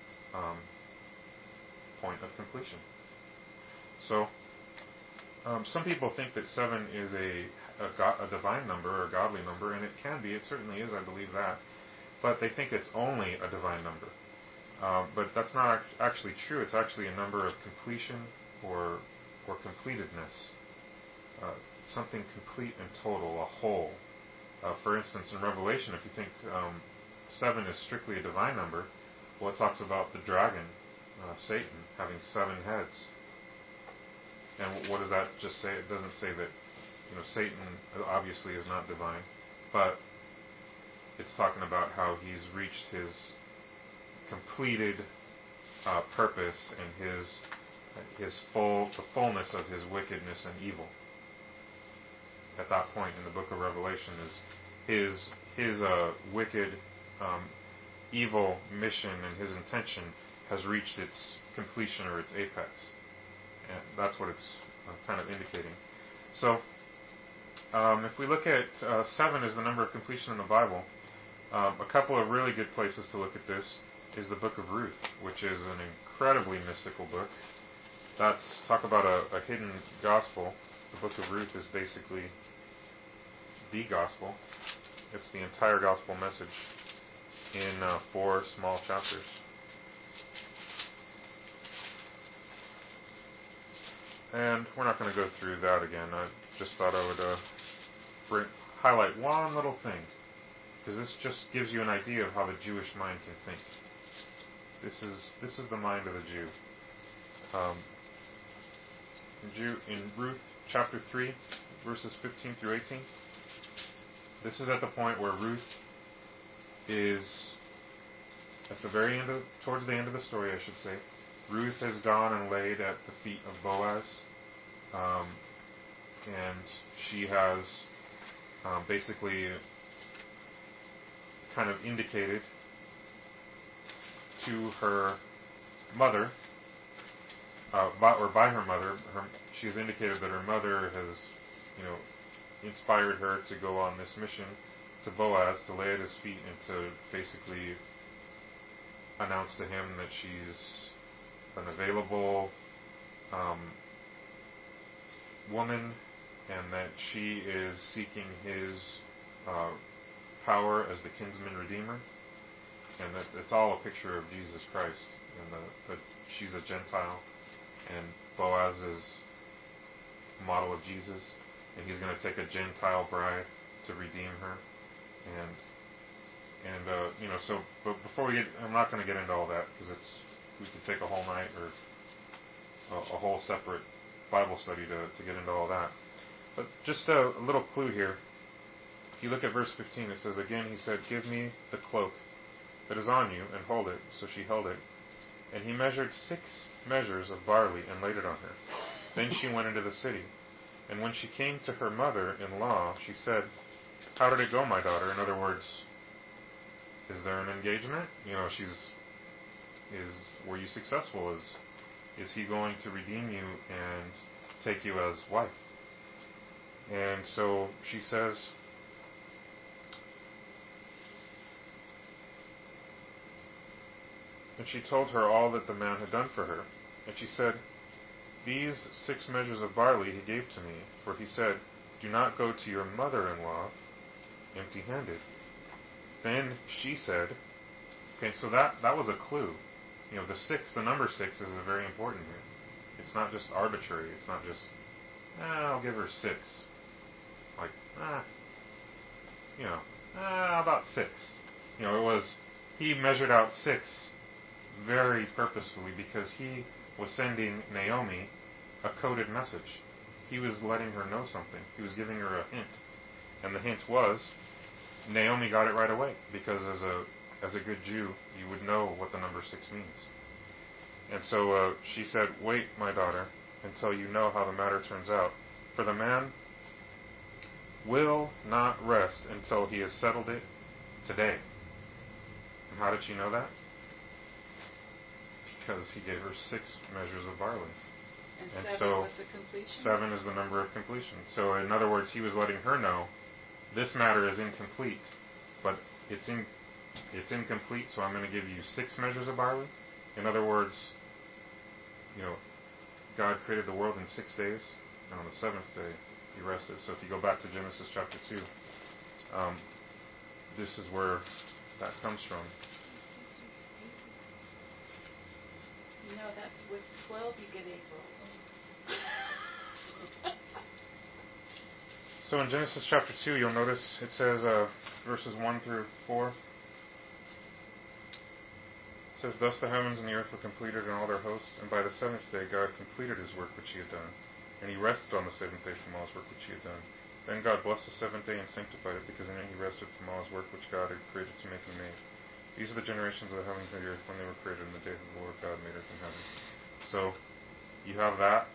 [SPEAKER 2] point of completion. So, some people think that 7 is a divine number or a godly number, and it can be. It certainly is. I believe that. But they think it's only a divine number. But that's not actually true. It's actually a number of completion or completedness. Something complete and total, a whole. For instance, in Revelation, if you think 7 is strictly a divine number, well, it talks about the dragon, Satan, having 7 heads. And what does that just say? It doesn't say that, Satan obviously is not divine, but it's talking about how he's reached his completed purpose and the fullness of his wickedness and evil. At that point in the book of Revelation, is his wicked, evil mission and his intention has reached its completion or its apex. And that's what it's kind of indicating. So, if we look at 7 as the number of completion in the Bible, a couple of really good places to look at this is the book of Ruth, which is an incredibly mystical book. Talk about a hidden gospel. The book of Ruth is basically the gospel. It's the entire gospel message in 4 small chapters. And we're not going to go through that again. I just thought I would highlight one little thing, because this just gives you an idea of how the Jewish mind can think. This is the mind of a Jew. In Ruth chapter 3, verses 15 through 18, this is at the point where Ruth is at the very end towards the end of the story, I should say. Ruth has gone and laid at the feet of Boaz, and she has basically kind of indicated to her mother, by her mother, she has indicated that her mother has, inspired her to go on this mission to Boaz, to lay at his feet and to basically announce to him that she's an available woman, and that she is seeking his power as the kinsman redeemer, and that it's all a picture of Jesus Christ, and that she's a Gentile, and Boaz is a model of Jesus, and he's going to take a Gentile bride to redeem her, but before I'm not going to get into all that, because we could take a whole night or a whole separate Bible study to get into all that. But just a little clue here. If you look at verse 15, it says, "Again he said, 'Give me the cloak that is on you, and hold it.' So she held it. And he measured 6 measures of barley and laid it on her. Then she went into the city. And when she came to her mother-in-law, she said, 'How did it go, my daughter?'" In other words, is there an engagement? Were you successful? Is he going to redeem you and take you as wife? And so she says, and she told her all that the man had done for her. And she said, "These 6 measures of barley he gave to me, for he said, 'Do not go to your mother-in-law empty-handed.'" Then she said, okay, so that was a clue. The number 6 is very important here. It's not just arbitrary. It's not just, I'll give her 6. Like, about 6. It was, he measured out 6 very purposefully, because he was sending Naomi a coded message. He was letting her know something. He was giving her a hint. And the hint was, Naomi got it right away, because as a good Jew, you would know what the number 6 means. And so she said, "Wait, my daughter, until you know how the matter turns out. For the man will not rest until he has settled it today." And how did she know that? Because he gave her 6 measures of barley.
[SPEAKER 3] And
[SPEAKER 2] And
[SPEAKER 3] 7
[SPEAKER 2] so
[SPEAKER 3] was the completion?
[SPEAKER 2] 7 is the number of completion. So in other words, he was letting her know, this matter is incomplete, but it's incomplete, so I'm going to give you 6 measures of barley. In other words, God created the world in 6 days, and on the 7th day he rested. So if you go back to Genesis chapter 2, this is where that comes from.
[SPEAKER 3] No, that's with 12 you get April.
[SPEAKER 2] So in Genesis chapter 2, you'll notice it says verses 1 through 4. It says, "Thus the heavens and the earth were completed and all their hosts, and by the seventh day God completed his work which he had done. And he rested on the seventh day from all his work which he had done. Then God blessed the seventh day and sanctified it, because in it he rested from all his work which God had created to make and made. These are the generations of the heavens and the earth when they were created in the day that the Lord God made earth and heaven." So you have that,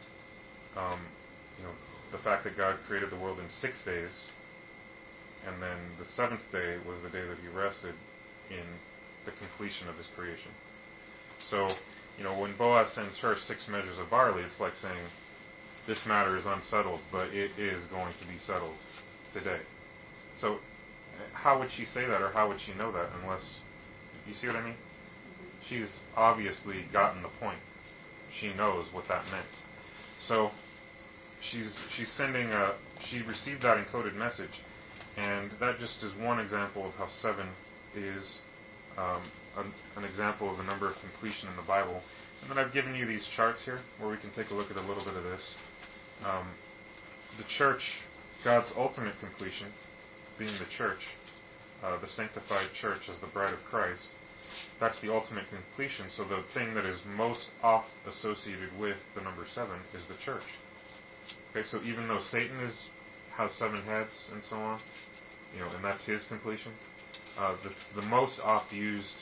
[SPEAKER 2] the fact that God created the world in 6 days, and then the seventh day was the day that he rested in the completion of his creation. So, when Boaz sends her 6 measures of barley, it's like saying, this matter is unsettled, but it is going to be settled today. So, how would she say that, or how would she know that, unless, you see what I mean? She's obviously gotten the point. She knows what that meant. So, she's sending she received that encoded message, and that just is one example of how 7 is an example of the number of completion in the Bible. And then I've given you these charts here where we can take a look at a little bit of this. The church, God's ultimate completion, being the church, the sanctified church as the bride of Christ, that's the ultimate completion. So the thing that is most oft associated with the number 7 is the church. Okay, so even though Satan has 7 heads and so on, and that's his completion, the most oft used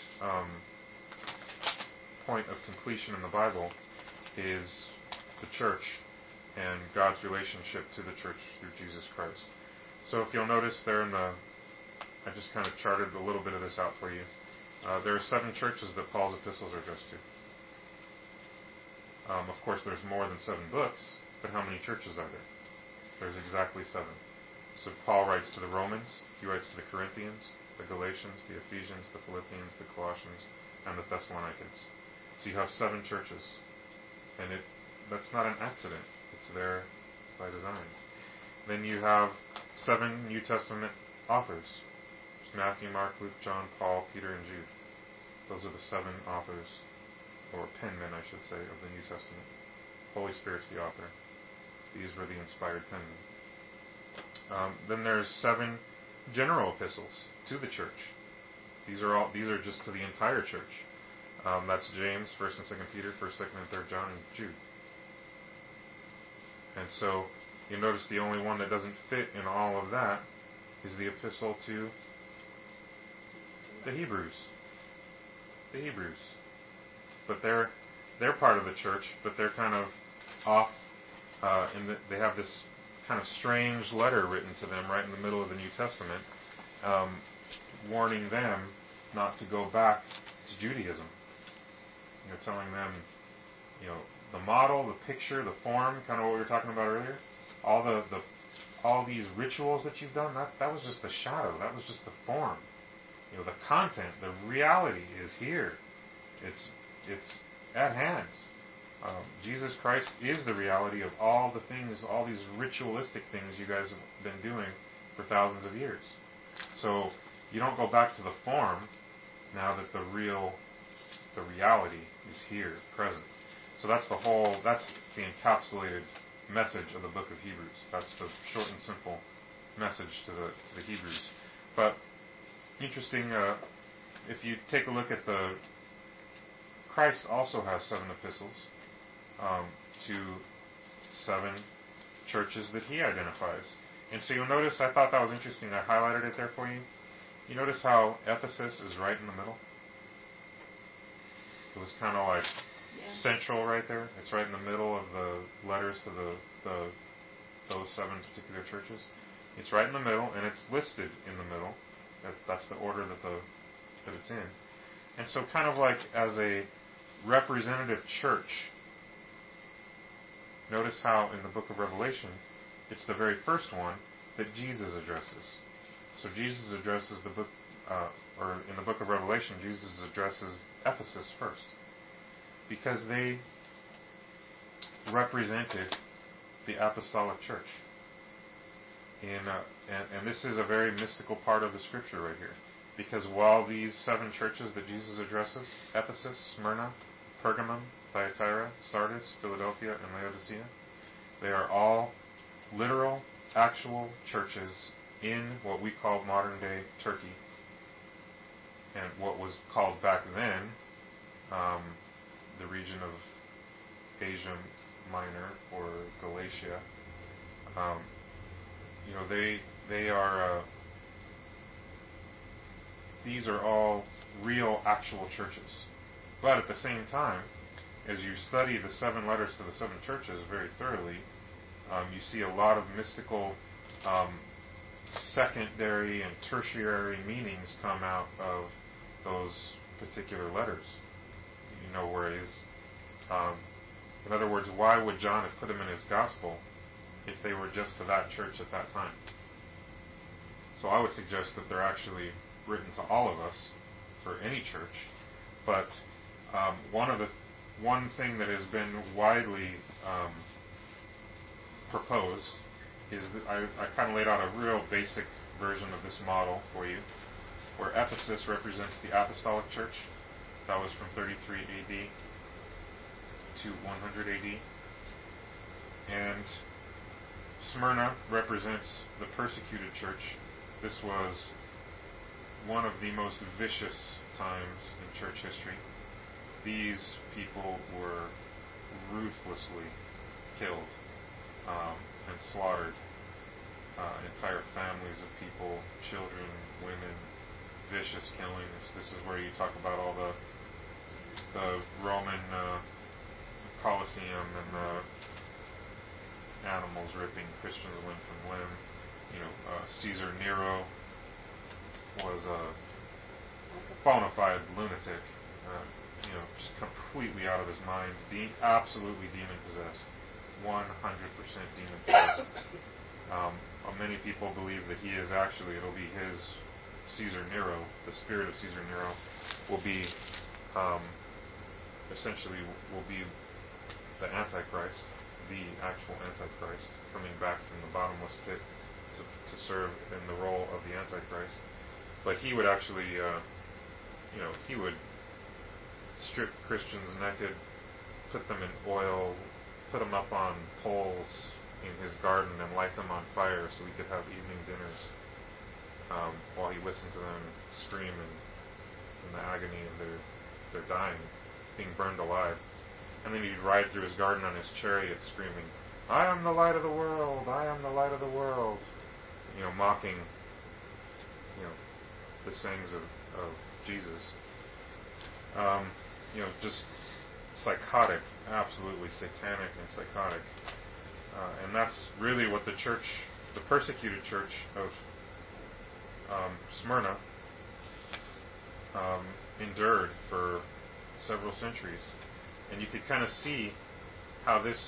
[SPEAKER 2] point of completion in the Bible is the church and God's relationship to the church through Jesus Christ. So if you'll notice there I just kind of charted a little bit of this out for you. There are 7 churches that Paul's epistles are addressed to. Of course, there's more than 7 books, but how many churches are there? There's exactly 7. So Paul writes to the Romans, he writes to the Corinthians, the Galatians, the Ephesians, the Philippians, the Colossians, and the Thessalonians. So you have 7 churches. And that's not an accident. It's there by design. Then you have 7 New Testament authors. There's Matthew, Mark, Luke, John, Paul, Peter, and Jude. Those are the 7 authors, or penmen, I should say, of the New Testament. Holy Spirit's the author. These were the inspired penmen. Then there's 7 general epistles to the church. These are just to the entire church. That's James, 1st and 2nd Peter, 1st, 2nd, and 3rd John, and Jude. And so you notice the only one that doesn't fit in all of that is the epistle to the Hebrews. The Hebrews. But they're part of the church, but they're kind of off, they have this kind of strange letter written to them right in the middle of the New Testament, warning them not to go back to Judaism. Telling them, the model, the picture, the form, kind of what we were talking about earlier, all these rituals that you've done, that was just the shadow, that was just the form. The content, the reality is here. It's at hand. Jesus Christ is the reality of all the things, all these ritualistic things you guys have been doing for thousands of years. So you don't go back to the form now that the reality is here, present. So that's the encapsulated message of the book of Hebrews. That's the short and simple message to the Hebrews. But interesting, if you take a look at Christ also has 7 epistles to 7 churches that he identifies. And so you'll notice, I thought that was interesting, I highlighted it there for you. You notice how Ephesus is right in the middle? It was kind of like central right there. It's right in the middle of the letters to those 7 particular churches. It's right in the middle, and it's listed in the middle. That's the order that it's in. And so kind of like as a representative church, notice how in the book of Revelation, it's the very first one that Jesus addresses. So Jesus addresses the book, or in the book of Revelation, Jesus addresses Ephesus first, because they represented the apostolic church. and this is a very mystical part of the scripture right here. Because while these 7 churches that Jesus addresses, Ephesus, Smyrna, Pergamum, Thyatira, Sardis, Philadelphia, and Laodicea, they are all literal, actual churches in what we call modern-day Turkey, and what was called back then the region of Asia Minor or Galatia. They are. These are all real, actual churches. But at the same time, as you study the 7 letters to the 7 churches very thoroughly, you see a lot of mystical secondary and tertiary meanings come out of those particular letters. Whereas, in other words, why would John have put them in his gospel if they were just to that church at that time? So I would suggest that they're actually written to all of us for any church. But one thing that has been widely proposed is that I kind of laid out a real basic version of this model for you, where Ephesus represents the Apostolic Church. That was from 33 AD to 100 AD. And Smyrna represents the persecuted church. This was one of the most vicious times in church history. These people were ruthlessly killed and slaughtered. Entire families of people, children, women, vicious killings. This is where you talk about all the Roman Colosseum and the animals ripping Christians limb from limb. Caesar Nero was a bona fide lunatic, just completely out of his mind, absolutely demon-possessed, 100% demon-possessed. Many people believe that he is actually, it'll be his Caesar Nero, the spirit of Caesar Nero, will be, essentially, will be the Antichrist, the actual Antichrist, coming back from the bottomless pit to serve in the role of the Antichrist. But he would actually, he would strip Christians naked, put them in oil, put them up on poles in his garden and light them on fire so he could have evening dinners while he listened to them scream in the agony of their dying, being burned alive. And then he'd ride through his garden on his chariot screaming, "I am the light of the world, I am the light of the world," mocking, the sayings of Jesus. Just psychotic, absolutely satanic and psychotic. And that's really what the persecuted church of Smyrna endured for several centuries. And you could kind of see how this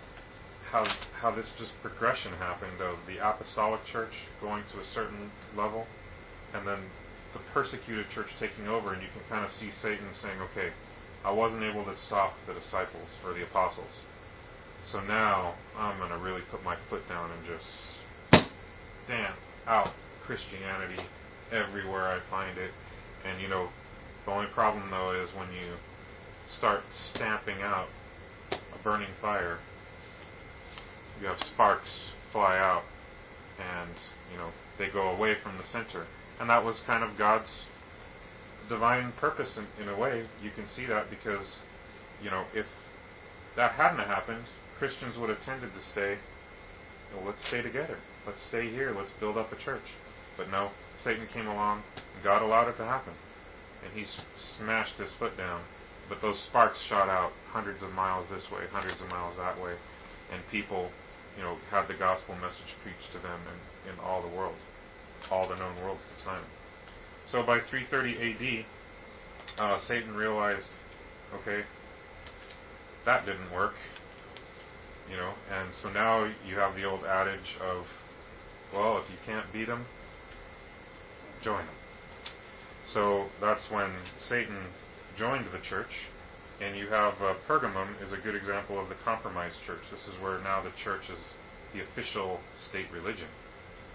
[SPEAKER 2] just progression happened of the apostolic church going to a certain level, and then the persecuted church taking over, and you can kind of see Satan saying, okay, I wasn't able to stop the disciples or the apostles, so now I'm going to really put my foot down and just stamp out Christianity everywhere I find it. And the only problem though is when you start stamping out a burning fire, you have sparks fly out and they go away from the center. And that was kind of God's divine purpose in a way. You can see that because if that hadn't happened, Christians would have tended to say, let's stay together, let's stay here, let's build up a church. But no, Satan came along, and God allowed it to happen, and he smashed his foot down. But those sparks shot out hundreds of miles this way, hundreds of miles that way, and people had the gospel message preached to them in all the world, all the known world at the time. So by 330 AD, Satan realized, okay, that didn't work, and so now you have the old adage of, well, if you can't beat them, join them. So that's when Satan joined the church, and you have Pergamum is a good example of the compromised church. This is where now the church is the official state religion.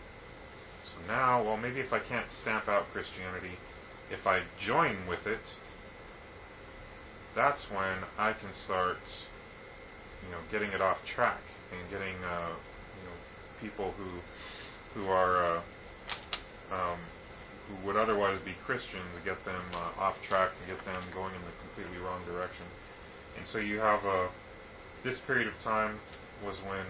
[SPEAKER 2] So now, well, maybe if I can't stamp out Christianity, if I join with it, that's when I can start, getting it off track and getting, people who are who would otherwise be Christians, get them off track and get them going in the completely wrong direction. And so you have this period of time was when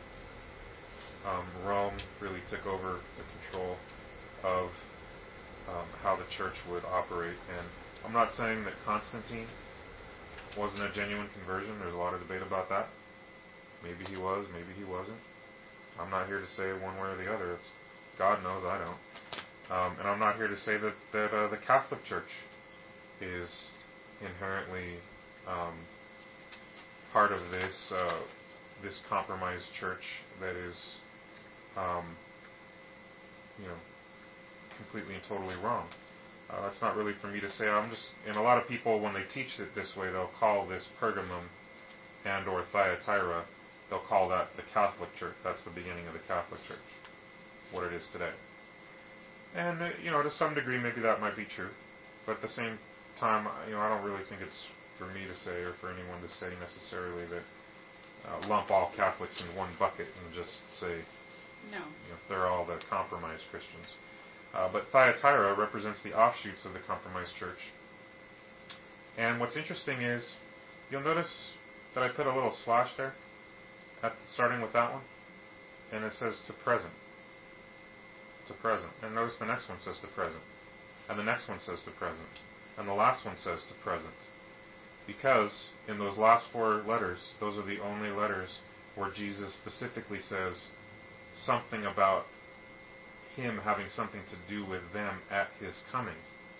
[SPEAKER 2] Rome really took over the control of how the church would operate. And I'm not saying that Constantine wasn't a genuine conversion. There's a lot of debate about that. Maybe he was, maybe he wasn't. I'm not here to say one way or the other. It's God knows, I don't. And I'm not here to say that the Catholic Church is inherently part of this compromised church that is, completely and totally wrong. That's not really for me to say. And a lot of people, when they teach it this way, they'll call this Pergamum and or Thyatira, they'll call that the Catholic Church. That's the beginning of the Catholic Church, what it is today. And, to some degree, maybe that might be true. But at the same time, I don't really think it's for me to say or for anyone to say necessarily that lump all Catholics in one bucket and just say,
[SPEAKER 3] No.
[SPEAKER 2] They're all the compromised Christians. But Thyatira represents the offshoots of the compromised church. And what's interesting is, you'll notice that I put a little slash there, starting with that one, and it says to present. To present. And notice the next one says to present. And the next one says to present. And the last one says to present. Because in those last 4 letters, those are the only letters where Jesus specifically says something about Him having something to do with them at His coming.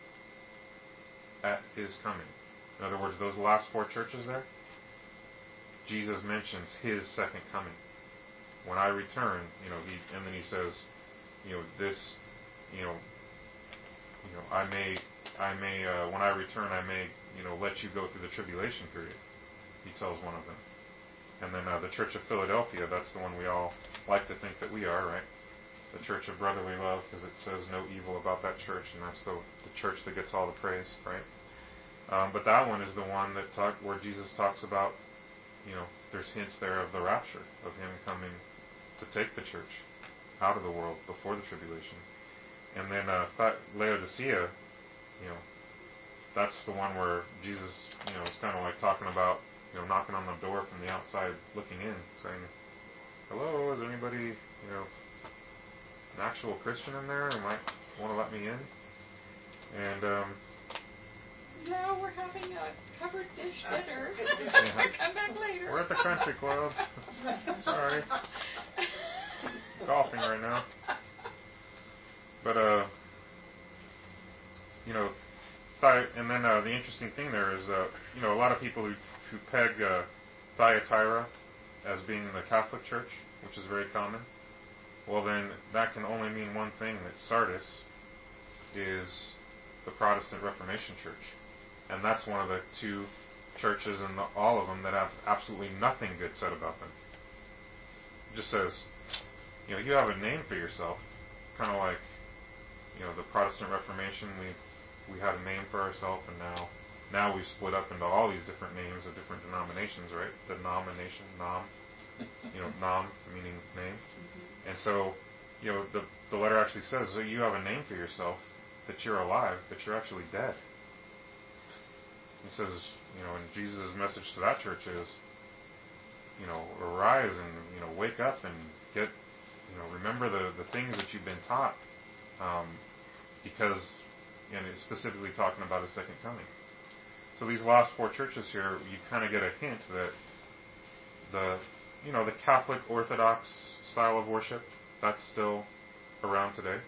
[SPEAKER 2] At His coming. In other words, those last 4 churches there, Jesus mentions His second coming. When I return, and then He says, I may, when I return, I may, let you go through the tribulation period. He tells one of them. And then the Church of Philadelphia, that's the one we all like to think that we are, right? The Church of Brotherly Love, because it says no evil about that church, and that's the church that gets all the praise, right? But that one is the one where Jesus talks about, there's hints there of the rapture, of Him coming to take the church out of the world before the tribulation. And then Laodicea, that's the one where Jesus, is kind of like talking about, knocking on the door from the outside, looking in, saying, hello, is anybody, an actual Christian in there who might want to let me in? And,
[SPEAKER 3] No, we're having a covered dish dinner.
[SPEAKER 2] Yeah.
[SPEAKER 3] Come back later.
[SPEAKER 2] We're at the country club. Sorry. Golfing right now. But, and then the interesting thing there is, a lot of people who peg Thyatira as being the Catholic Church, which is very common. Well, then that can only mean one thing, that Sardis is the Protestant Reformation Church. And that's one of the 2 churches in all of them that have absolutely nothing good said about them. It just says, you have a name for yourself, kind of like, the Protestant Reformation, we had a name for ourselves, and now we've split up into all these different names of different denominations, right? Denomination, nom, nom meaning name.
[SPEAKER 3] Mm-hmm.
[SPEAKER 2] And so, the letter actually says, so you have a name for yourself, that you're alive, but you're actually dead. He says, and Jesus' message to that church is, arise and, wake up and get, remember the things that you've been taught, because, and it's specifically talking about His second coming. So these last 4 churches here, you kind of get a hint that the Catholic Orthodox style of worship, that's still around today.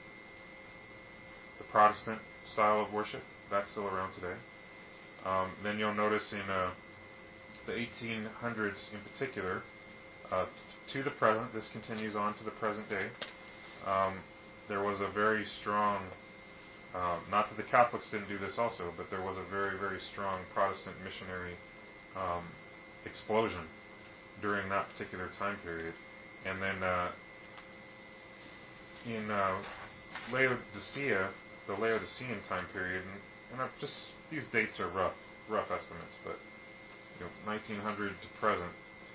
[SPEAKER 2] The Protestant style of worship, that's still around today. Then you'll notice in the 1800s in particular, to the present, this continues on to the present day, there was a very strong, not that the Catholics didn't do this also, but there was a very, very strong Protestant missionary explosion during that particular time period. And then in Laodicea, the Laodicean time period, and I've just, these dates are rough estimates, but 1900 to present,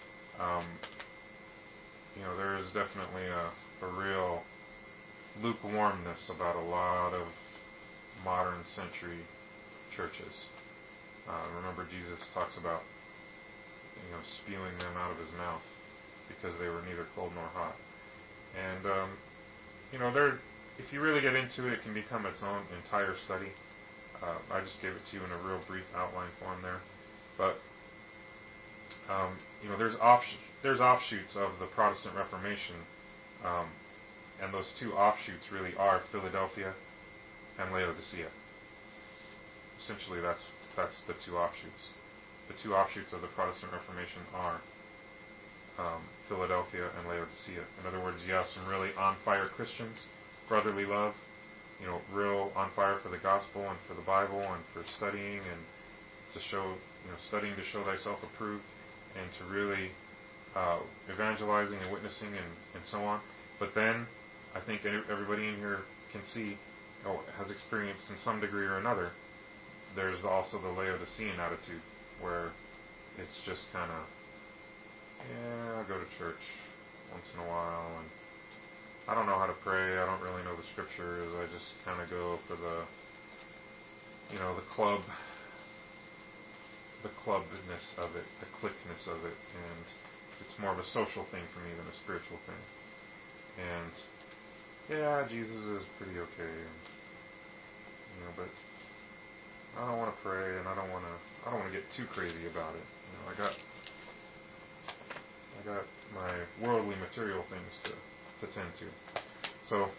[SPEAKER 2] there is definitely a real lukewarmness about a lot of modern century churches. Remember, Jesus talks about spewing them out of his mouth because they were neither cold nor hot. And if you really get into it, it can become its own entire study. I just gave it to you in a real brief outline form there, but there's offshoots of the Protestant Reformation, and those two offshoots really are Philadelphia and Laodicea. Essentially, that's the two offshoots. The two offshoots of the Protestant Reformation are Philadelphia and Laodicea. In other words, you have some really on-fire Christians, brotherly love, real on fire for the gospel and for the Bible and for studying and to show, studying to show thyself approved and to really evangelizing and witnessing and so on. But then, I think everybody in here can see, has experienced in some degree or another, there's also the Laodicean attitude, where it's just kind of, I go to church once in a while, and I don't know how to pray, I don't really know the scriptures, I just kind of go for the clubness of it, the cliqueness of it, and it's more of a social thing for me than a spiritual thing. And Jesus is pretty okay, but I don't want to pray, and I don't want to get too crazy about it. I got my worldly material things to tend to. So,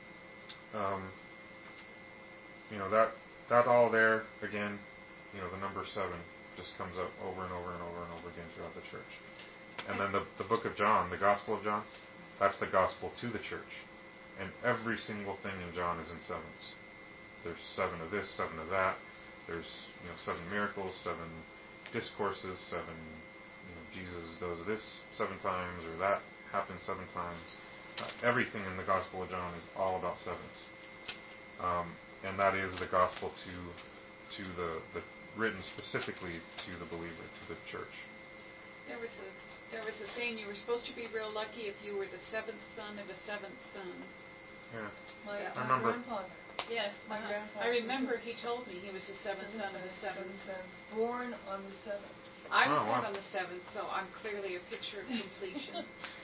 [SPEAKER 2] that all there again, the number 7 just comes up over and over and over and over again throughout the church. And then the book of John, the Gospel of John, that's the gospel to the church. And every single thing in John is in 7s. There's 7 of this, 7 of that. There's 7 miracles, 7 discourses, 7. Jesus does this 7 times, or that happens 7 times. Everything in the Gospel of John is all about 7s, and that is the gospel to the written specifically to the believer, to the church.
[SPEAKER 3] There was a saying, you were supposed to be real lucky if you were the 7th son of a 7th son.
[SPEAKER 2] Yeah,
[SPEAKER 7] My
[SPEAKER 2] grandfather.
[SPEAKER 3] Yes,
[SPEAKER 7] My grandfather.
[SPEAKER 3] I remember he told me he was the 7th son of a 7th son.
[SPEAKER 7] Born on the 7th.
[SPEAKER 3] I was
[SPEAKER 2] Oh,
[SPEAKER 3] born
[SPEAKER 2] wow.
[SPEAKER 3] on the 7th, so I'm clearly a picture of completion.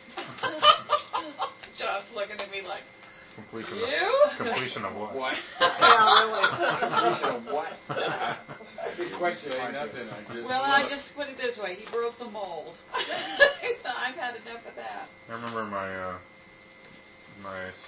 [SPEAKER 3] John's looking at me like,
[SPEAKER 2] Completion.
[SPEAKER 3] you?
[SPEAKER 2] Completion of what?
[SPEAKER 5] What?
[SPEAKER 1] Yeah, really.
[SPEAKER 5] Completion of what? Good question. Say
[SPEAKER 6] Mark.
[SPEAKER 5] nothing.
[SPEAKER 3] I just put it this way. He broke the mold. I've had enough of that.
[SPEAKER 2] I remember my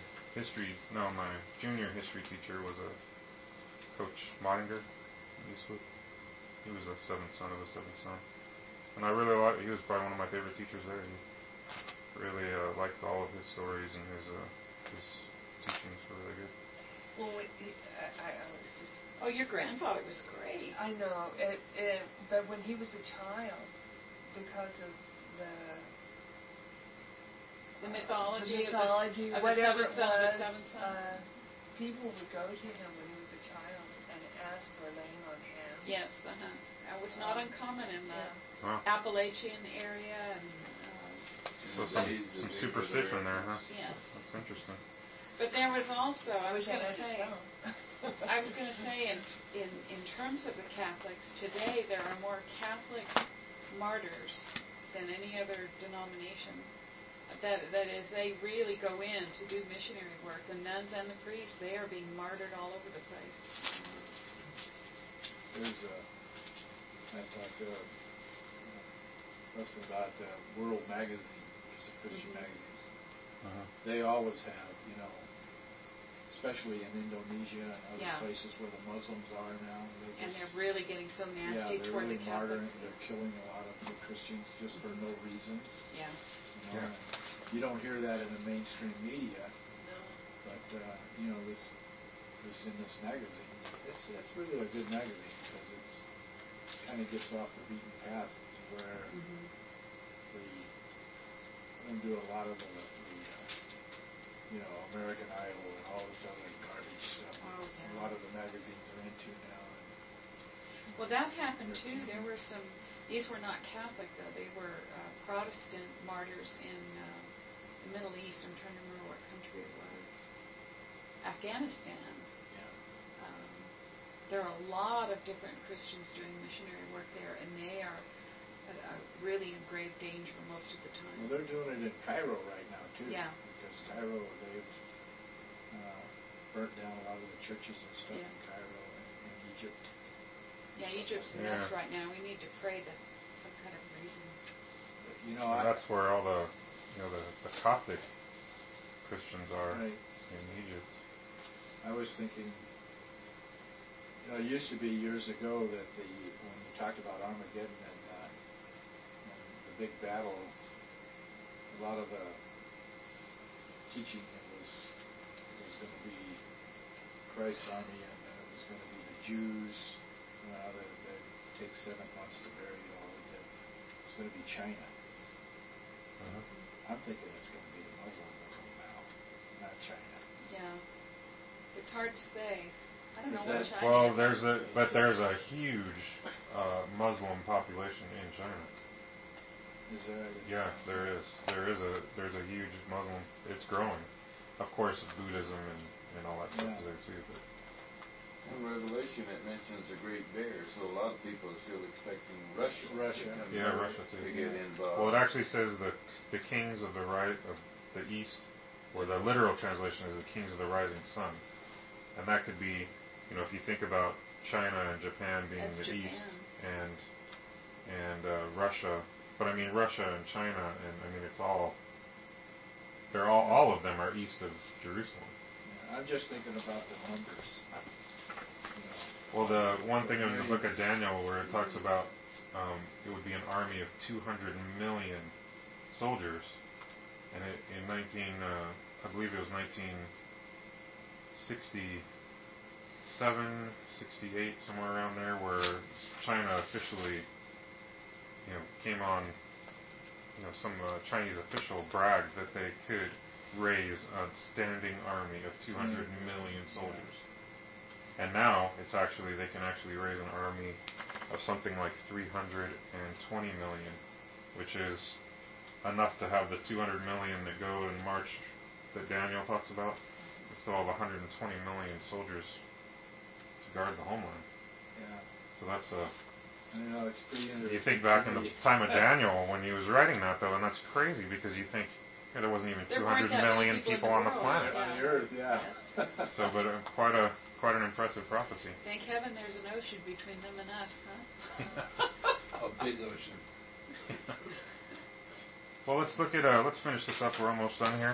[SPEAKER 2] junior history teacher was a Coach Mottinger in Eastwood. He was a 7th son of a 7th son. And I really liked, he was probably one of my favorite teachers there. He really liked all of his stories, and his teachings were really good.
[SPEAKER 7] Well, I was just...
[SPEAKER 3] Oh, your grandfather was great.
[SPEAKER 7] I know, but when he was a child, because of
[SPEAKER 3] The mythology, of
[SPEAKER 7] whatever
[SPEAKER 3] the 7th
[SPEAKER 7] it
[SPEAKER 3] son of
[SPEAKER 7] was,
[SPEAKER 3] a 7th son.
[SPEAKER 7] people would go to him when he was a child and ask for laying on hands.
[SPEAKER 3] Yes, that was not uncommon in the
[SPEAKER 2] Wow.
[SPEAKER 3] Appalachian area, and
[SPEAKER 2] So some superstition there, huh?
[SPEAKER 3] yes.
[SPEAKER 2] That's interesting.
[SPEAKER 3] But there was also, I was
[SPEAKER 7] Which
[SPEAKER 3] going to
[SPEAKER 7] I
[SPEAKER 3] say,
[SPEAKER 7] understand.
[SPEAKER 3] in terms of the Catholics today, there are more Catholic martyrs than any other denomination. That is, they really go in to do missionary work. The nuns and the priests, they are being martyred all over the place.
[SPEAKER 6] I talked to Leslie about World Magazine, which is a Christian magazine.
[SPEAKER 2] Uh-huh.
[SPEAKER 6] They always have, especially in Indonesia and other
[SPEAKER 3] Yeah.
[SPEAKER 6] places where the Muslims are now.
[SPEAKER 3] And they're really getting so nasty
[SPEAKER 6] they're
[SPEAKER 3] toward
[SPEAKER 6] really
[SPEAKER 3] the Catholics.
[SPEAKER 6] They're killing a lot of the Christians just for no reason.
[SPEAKER 3] Yeah.
[SPEAKER 2] Yeah.
[SPEAKER 6] And you don't hear that in the mainstream media,
[SPEAKER 3] No.
[SPEAKER 6] but this in this magazine, it's really a good magazine because it's kind of gets off the beaten path to where
[SPEAKER 3] Mm-hmm.
[SPEAKER 6] they do a lot of the American Idol and all this other garbage stuff.
[SPEAKER 3] Oh, yeah.
[SPEAKER 6] A lot of the magazines are into now.
[SPEAKER 3] Well, that happened too. There were some. These were not Catholic though. They were Protestant martyrs in the Middle East. I'm trying to remember what country it was. Afghanistan.
[SPEAKER 6] Yeah.
[SPEAKER 3] There are a lot of different Christians doing missionary work there, and they are really in grave danger most of the time.
[SPEAKER 6] Well, they're doing it in Cairo right now too.
[SPEAKER 3] Yeah.
[SPEAKER 6] Because Cairo, they've burnt down a lot of the churches and stuff
[SPEAKER 3] Yeah.
[SPEAKER 6] in Cairo and in Egypt.
[SPEAKER 3] Yeah, Egypt's a mess right now. We need to pray that some kind of reason.
[SPEAKER 2] But, that's where all the the Coptic Christians are
[SPEAKER 6] right.
[SPEAKER 2] in Egypt.
[SPEAKER 6] I was thinking, it used to be years ago that when you talked about Armageddon and the big battle, a lot of the teaching was going to be Christ's army, and then it was going to be the Jews. That take 7 months to bury all the dead. It's going to be China. I'm thinking it's going to be the Muslim world now, not China.
[SPEAKER 3] Yeah, it's hard to say. I don't know
[SPEAKER 6] Is
[SPEAKER 3] what
[SPEAKER 6] that-
[SPEAKER 3] China
[SPEAKER 2] Well,
[SPEAKER 3] is.
[SPEAKER 2] there's a huge Muslim population in China.
[SPEAKER 6] Is there?
[SPEAKER 2] Yeah, there's a huge Muslim. It's growing. Of course, Buddhism and all that stuff is there too. But
[SPEAKER 5] In Revelation, it mentions the Great Bear, so a lot of people are still expecting Russia.
[SPEAKER 2] Russia too.
[SPEAKER 5] To get involved.
[SPEAKER 2] Well, it actually says the kings of the the east, or the literal translation is the kings of the rising sun, and that could be, if you think about China and Japan being
[SPEAKER 3] That's
[SPEAKER 2] the
[SPEAKER 3] Japan.
[SPEAKER 2] east, and Russia, but I mean Russia and China, and I mean it's all. They're all of them are east of Jerusalem.
[SPEAKER 6] Yeah, I'm just thinking about the numbers.
[SPEAKER 2] Well, the one thing in the book of Daniel where it talks about it would be an army of 200 million soldiers, and in I believe it was 1967, 68, somewhere around there, where China officially, came on. Some Chinese official bragged that they could raise a standing army of 200 million soldiers. And now they can actually raise an army of something like 320 million, which is enough to have the 200 million that go and march that Daniel talks about. They still have 120 million soldiers to guard the homeland.
[SPEAKER 6] Yeah.
[SPEAKER 2] So that's
[SPEAKER 6] I know, it's pretty interesting.
[SPEAKER 2] You think back in the time of Daniel when he was writing that, though, and that's crazy because you think there wasn't even 200 million people on the planet.
[SPEAKER 6] On the earth, yeah.
[SPEAKER 3] Yes.
[SPEAKER 2] So, but quite an impressive prophecy.
[SPEAKER 3] Thank heaven there's an ocean between them and us, huh?
[SPEAKER 5] A big ocean.
[SPEAKER 2] Well, let's finish this up. We're almost done here.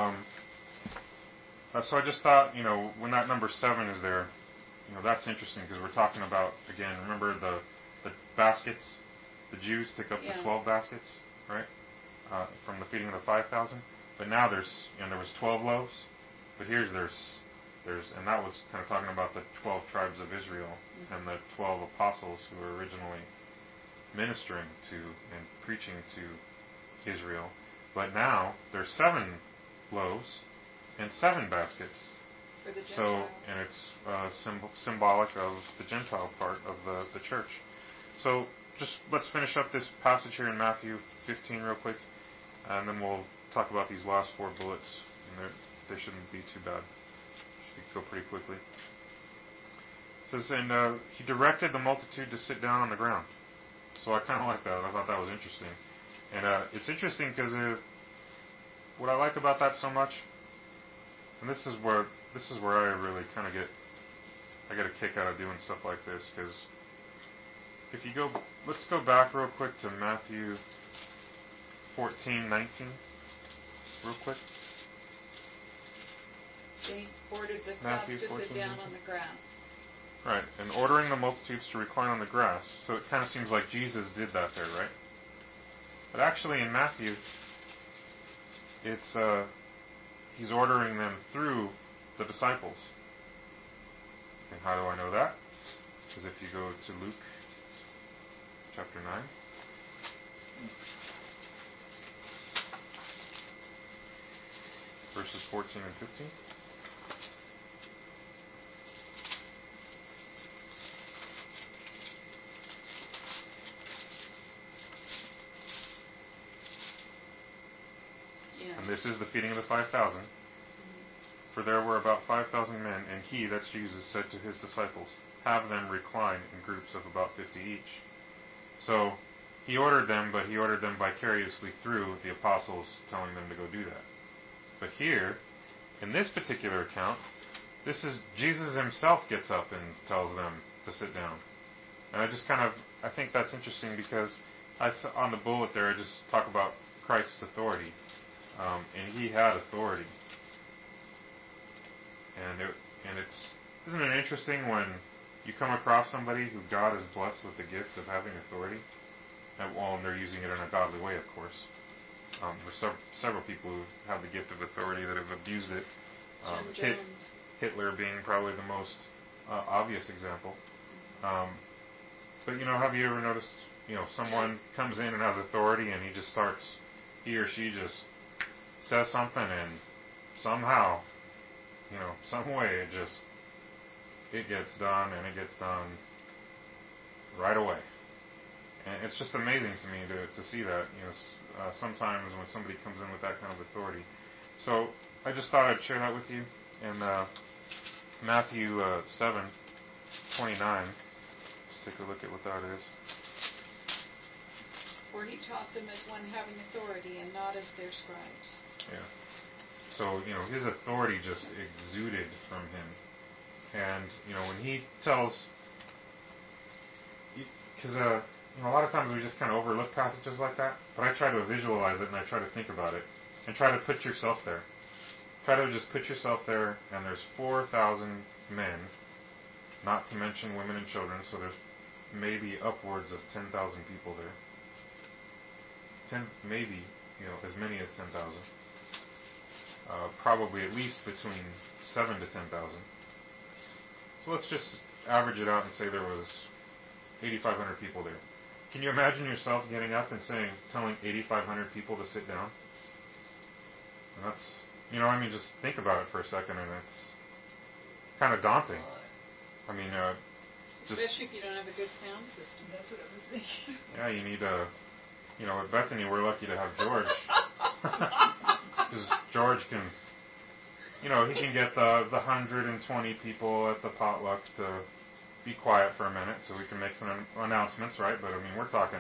[SPEAKER 2] So I just thought, when that number 7 is there, that's interesting because we're talking about, again, remember the baskets? The Jews took up the 12 baskets, right? From the feeding of the 5,000. But now there was 12 loaves. But there's and that was kind of talking about the 12 tribes of Israel and the 12 apostles who were originally ministering to and preaching to Israel. But now there's 7 loaves and 7 baskets.
[SPEAKER 3] For the Gentiles.
[SPEAKER 2] So, and it's symbolic of the Gentile part of the church. So, just let's finish up this passage here in Matthew 15 real quick, and then we'll talk about these last 4 bullets. And they shouldn't be too bad. Should go pretty quickly. It says, and he directed the multitude to sit down on the ground. So I kind of like that. I thought that was interesting. And it's interesting because what I like about that so much, and this is where I really kind of I get a kick out of doing stuff like this, because if you go, let's go back real quick to Matthew 14:19, real quick.
[SPEAKER 3] They ordered the crowds
[SPEAKER 2] Matthew
[SPEAKER 3] to
[SPEAKER 2] 14,
[SPEAKER 3] sit down on the grass.
[SPEAKER 2] Right, and ordering the multitudes to recline on the grass. So it kind of seems like Jesus did that there, right? But actually in Matthew, it's he's ordering them through the disciples. And how do I know that? Because if you go to Luke chapter 9, verses 14 and 15.
[SPEAKER 3] Yeah.
[SPEAKER 2] And this is the feeding of the 5,000. For there were about 5,000 men, and he, that's Jesus, said to his disciples, have them recline in groups of about 50 each. So he ordered them, but he ordered them vicariously through the apostles, telling them to go do that. But here, in this particular account, this is Jesus himself gets up and tells them to sit down. And I think that's interesting because on the bullet there, I just talk about Christ's authority. And he had authority. Isn't it interesting when you come across somebody who God has blessed with the gift of having authority? And they're using it in a godly way, of course. There's several people who have the gift of authority that have abused it. Hitler being probably the most obvious example. But have you ever noticed, someone comes in and has authority and he or she just says something and somehow, some way it gets done and it gets done right away. And it's just amazing to me to see that, sometimes when somebody comes in with that kind of authority. So I just thought I'd share that with you. In Matthew 7:29, let's take a look at what that is.
[SPEAKER 3] For he taught them as one having authority and not as their scribes.
[SPEAKER 2] Yeah. So, his authority just exuded from him. And, when he tells... Because, a lot of times we just kind of overlook passages like that. But I try to visualize it and I try to think about it. And try to put yourself there. Try to just put yourself there, and there's 4,000 men, not to mention women and children, so there's maybe upwards of 10,000 people there. Maybe, as many as 10,000. Probably at least between 7 to 10,000. So let's just average it out and say there was 8,500 people there. Can you imagine yourself getting up and telling 8,500 people to sit down? And that's, just think about it for a second, and it's kind of daunting.
[SPEAKER 3] Especially if you don't have a good sound system.
[SPEAKER 7] That's what I was thinking.
[SPEAKER 2] Yeah, you need at Bethany, we're lucky to have George. Because George can, he can get the 120 people at the potluck to be quiet for a minute so we can make some announcements, right? But, we're talking,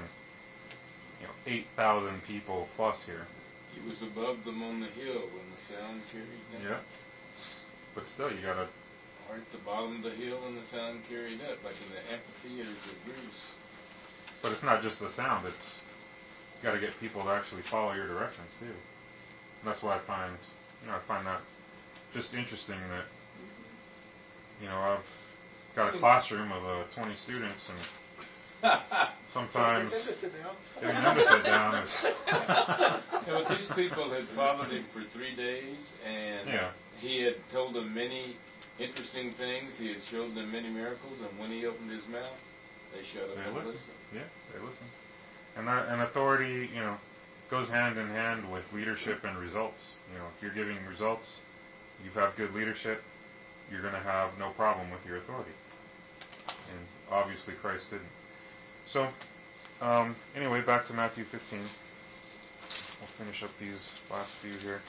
[SPEAKER 2] 8,000 people plus here.
[SPEAKER 5] He was above them on the hill when the sound carried down.
[SPEAKER 2] Yeah. But still, you gotta...
[SPEAKER 5] Or at the bottom of the hill and the sound carried up, like in the amphitheaters of Greece.
[SPEAKER 2] But it's not just the sound, you gotta get people to actually follow your directions, too. And that's why I find that just interesting that, I've got a classroom of 20 students, and sometimes getting them to sit down is...
[SPEAKER 5] These people had followed him for 3 days, and he had told them many interesting things. He had showed them many miracles, and when he opened his mouth, they shut up and listened.
[SPEAKER 2] Yeah, they listened. And authority, goes hand in hand with leadership and results. If you're giving results, you've had good leadership, you're going to have no problem with your authority. And obviously Christ didn't. So, anyway, back to Matthew 15. We'll finish up these last few here.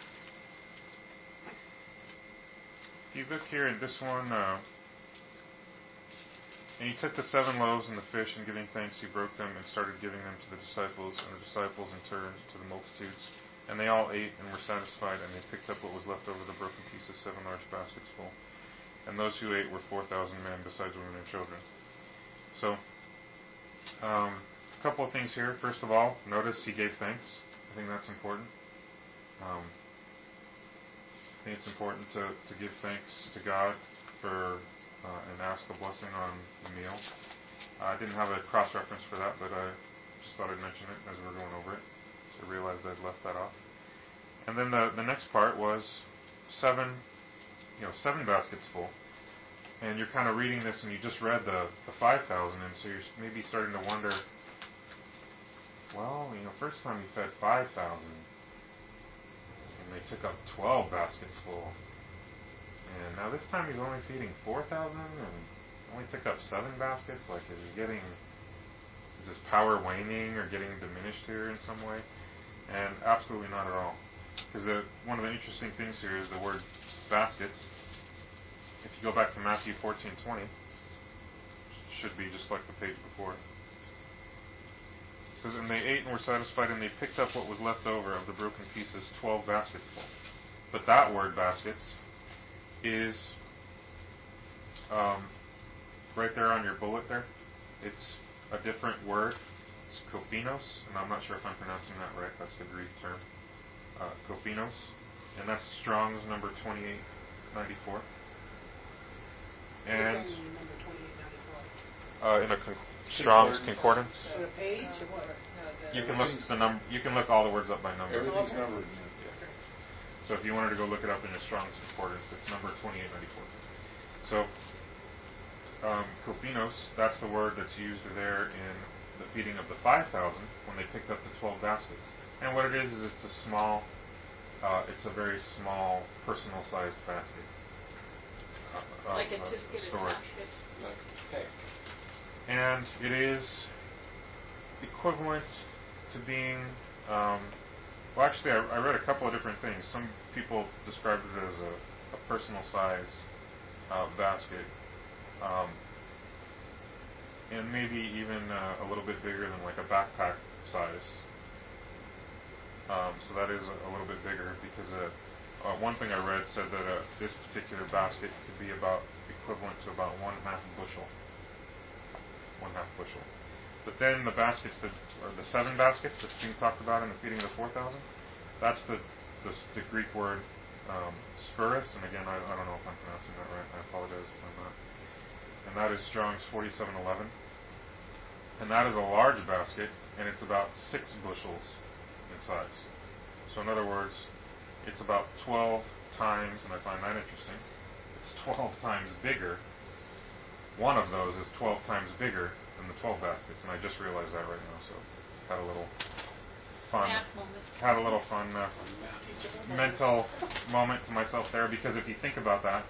[SPEAKER 2] If you look here at this one, and he took the 7 loaves and the fish, and giving thanks, he broke them and started giving them to the disciples, and the disciples in turn to the multitudes. And they all ate and were satisfied, and they picked up what was left over, the broken pieces, 7 large baskets full. And those who ate were 4,000 men, besides women and children. So, a couple of things here. First of all, notice he gave thanks. I think that's important. I think it's important to give thanks to God for and ask a blessing on the meal. I didn't have a cross-reference for that, but I just thought I'd mention it as we were going over it. So I realized I'd left that off. And then the next part was 7 baskets full. And you're kind of reading this, and you just read the 5,000, and so you're maybe starting to wonder, well, first time you fed 5,000, and they took up 12 baskets full. And now this time he's only feeding 4,000 and only took up 7 baskets. Like, is his power waning or getting diminished here in some way? And absolutely not at all. Because one of the interesting things here is the word baskets. If you go back to Matthew 14:20, should be just like the page before. It says, and they ate and were satisfied, and they picked up what was left over of the broken pieces, 12 baskets full. But that word, baskets, is right there on your bullet there. It's a different word. It's kophinos, and I'm not sure if I'm pronouncing that right. That's the Greek term. Kophinos. And that's Strong's number 2894. And
[SPEAKER 1] number 2894.
[SPEAKER 2] In a Strong's concordance.
[SPEAKER 1] On a page or what?
[SPEAKER 2] You can look You can look all the words up by number.
[SPEAKER 5] Everything's numbered.
[SPEAKER 2] Yeah. So if you wanted to go look it up in your Strong's concordance, it's number 2894. So kophinos, that's the word that's used there in the feeding of the 5,000 when they picked up the 12 baskets. And what it is it's a small, it's a very small, personal-sized basket.
[SPEAKER 3] Like a tisket
[SPEAKER 2] storage.
[SPEAKER 3] basket.
[SPEAKER 5] Like a peck.
[SPEAKER 2] And it is equivalent to being, well, actually, I read a couple of different things. Some people described it as a personal-size basket, and maybe even a little bit bigger than like a backpack size. So that is a little bit bigger because one thing I read said that this particular basket could be about equivalent to about 1/2 bushel. 1/2 bushel. But then the baskets or the 7 baskets that's being talked about in the feeding of the 4,000, that's the Greek word spurus, and again, I don't know if I'm pronouncing that right. I apologize if I'm not. And that is Strong's 4711. And that is a large basket, and it's about 6 bushels in size. So in other words, it's about 12 times, and I find that interesting, it's 12 times bigger. One of those is 12 times bigger than the 12 baskets, and I just realized that right now, so had a little fun. Had a little fun mental moment to myself there, because if you think about that,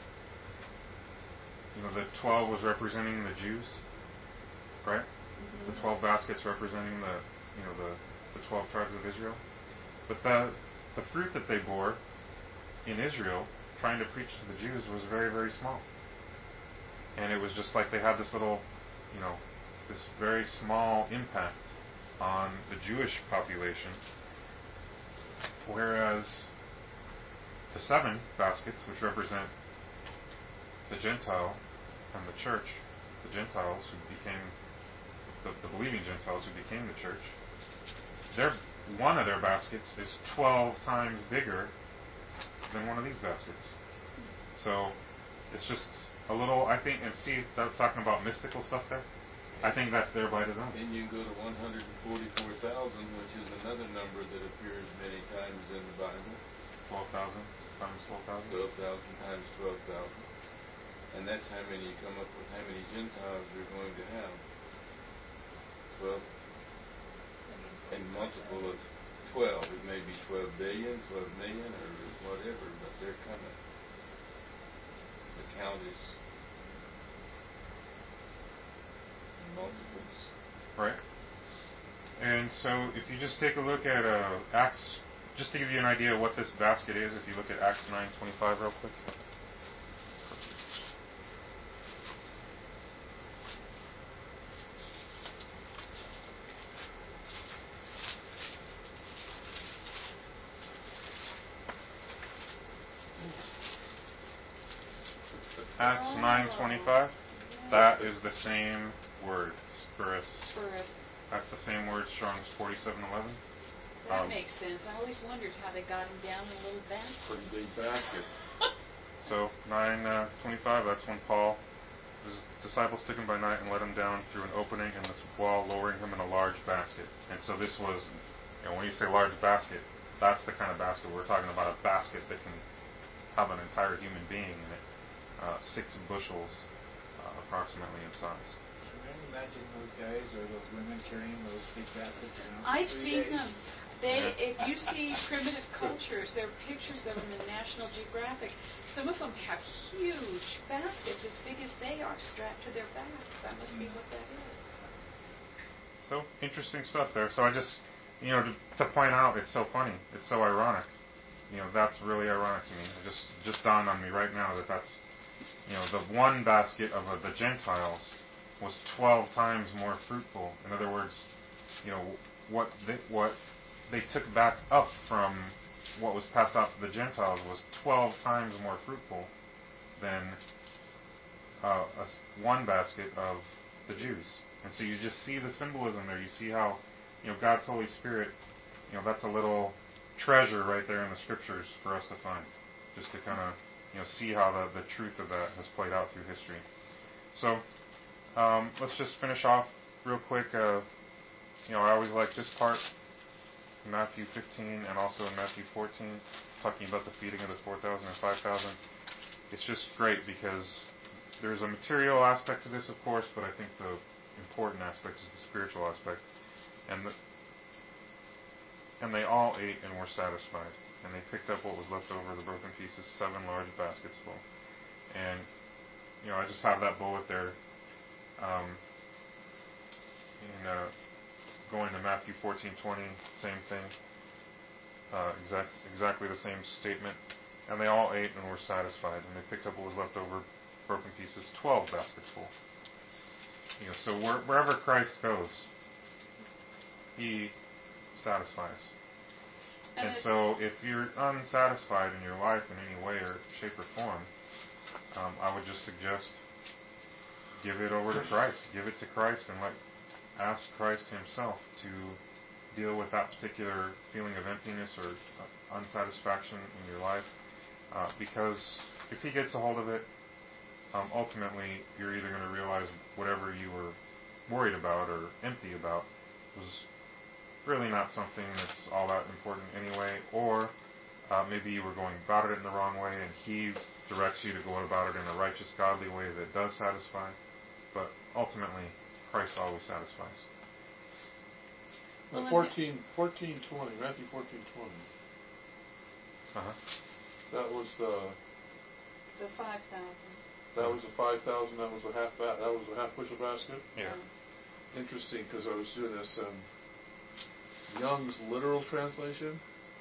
[SPEAKER 2] the 12 was representing the Jews, right? Mm-hmm. The 12 baskets representing the 12 tribes of Israel. But the fruit that they bore in Israel, trying to preach to the Jews, was very, very small. And it was just like they had this little, this very small impact on the Jewish population, whereas the 7 baskets, which represent the Gentile and the church, the Gentiles who became, the believing Gentiles who became the church, one of their baskets is 12 times bigger than one of these baskets. So it's just a little, I think, and see, that's talking about mystical stuff there. I think that's there by design.
[SPEAKER 5] And you can go to 144,000, which is another number that appears many times in the Bible.
[SPEAKER 2] 12,000 times 12,000?
[SPEAKER 5] 12,000 times 12,000. And that's how many you come up with, how many Gentiles you're going to have. 12. And multiple of 12. It may be 12 billion, 12 million, or whatever, but they're coming. The count is multiples.
[SPEAKER 2] Right. And so if you just take a look at Acts, just to give you an idea of what this basket is, if you look at Acts 9:25 real quick. Acts 9:25. That is the same word, spurus.
[SPEAKER 3] Spurus.
[SPEAKER 2] That's the same word, Strong's 4711.
[SPEAKER 3] That makes sense. I always wondered how they got him down in a little basket.
[SPEAKER 5] Pretty big basket.
[SPEAKER 2] So 9:25. That's when Paul, his disciples took him by night and let him down through an opening in the wall, lowering him in a large basket. And so this was, when you say large basket, that's the kind of basket we're talking about. A basket that can have an entire human being in it. 6 bushels approximately in size.
[SPEAKER 6] Can you imagine those guys or those women carrying those big baskets around?
[SPEAKER 3] I've seen them. If you see primitive cultures, there are pictures of them in National Geographic. Some of them have huge baskets as big as they are strapped to their backs. That must be what that is.
[SPEAKER 2] So, interesting stuff there. So I just, to point out, it's so funny. It's so ironic. That's really ironic to me. It just dawned on me right now that's, the one basket of the Gentiles was 12 times more fruitful. In other words, what they took back up from what was passed out to the Gentiles was 12 times more fruitful than one basket of the Jews. And so you just see the symbolism there. You see how, God's Holy Spirit, that's a little treasure right there in the Scriptures for us to find, just to kind of, see how the truth of that has played out through history. So let's just finish off real quick. I always like this part, Matthew 15 and also in Matthew 14, talking about the feeding of the 4,000 and 5,000. It's just great because there's a material aspect to this, of course, but I think the important aspect is the spiritual aspect. And they all ate and were satisfied. And they picked up what was left over, the broken pieces, 7 large baskets full. And, I just have that bullet there. Going to Matthew 14:20, same thing. Exactly the same statement. And they all ate and were satisfied. And they picked up what was left over, broken pieces, 12 baskets full. So wherever Christ goes, He satisfies. And so if you're unsatisfied in your life in any way or shape or form, I would just suggest give it over to Christ. Give it to Christ and ask Christ Himself to deal with that particular feeling of emptiness or unsatisfaction in your life. Because if He gets a hold of it, ultimately you're either going to realize whatever you were worried about or empty about was really not something that's all that important anyway, or maybe you were going about it in the wrong way and He directs you to go about it in a righteous, godly way that does satisfy. But ultimately, Christ always satisfies.
[SPEAKER 8] Well, 14:20, Matthew 14:20. That was the
[SPEAKER 3] 5,000.
[SPEAKER 8] That was the 5,000. That was a half bushel basket.
[SPEAKER 2] Yeah.
[SPEAKER 8] Interesting, because I was doing this. Young's literal translation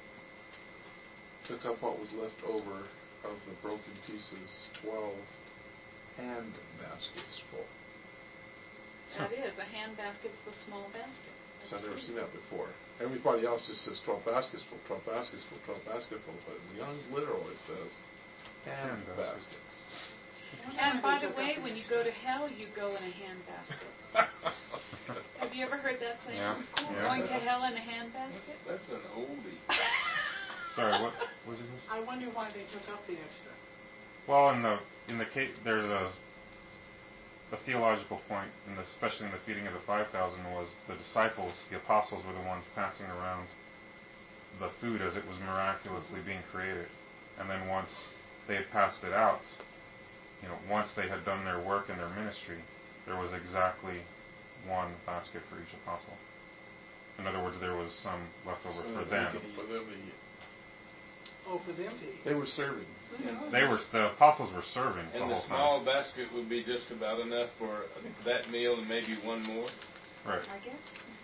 [SPEAKER 8] took up what was left over of the broken pieces, 12 hand baskets full.
[SPEAKER 3] That is, a hand basket's the small basket.
[SPEAKER 8] So I've never seen that before. Everybody else just says 12 baskets full, 12 baskets full, 12 baskets full. But in Young's literal, it says hand baskets.
[SPEAKER 3] And by the way, when you go to hell, you go in a hand basket. Have you ever heard that saying?
[SPEAKER 2] Yeah.
[SPEAKER 3] Going to hell in a hand basket?
[SPEAKER 5] That's an oldie.
[SPEAKER 2] Sorry, what is this?
[SPEAKER 1] I wonder why they took up the extra.
[SPEAKER 2] Well, in the case, there's a theological point, especially in the feeding of the 5,000, was the disciples, the apostles, were the ones passing around the food as it was miraculously being created. And then once they had passed it out, once they had done their work in their ministry, there was exactly one basket for each apostle. In other words, there was some left over for them.
[SPEAKER 8] For them to eat.
[SPEAKER 1] Oh, for them to eat.
[SPEAKER 8] They were serving.
[SPEAKER 2] The apostles were serving the
[SPEAKER 5] And
[SPEAKER 2] whole
[SPEAKER 5] the small
[SPEAKER 2] time.
[SPEAKER 5] basket would be just about enough for that meal and maybe one more.
[SPEAKER 2] Right.
[SPEAKER 3] I guess.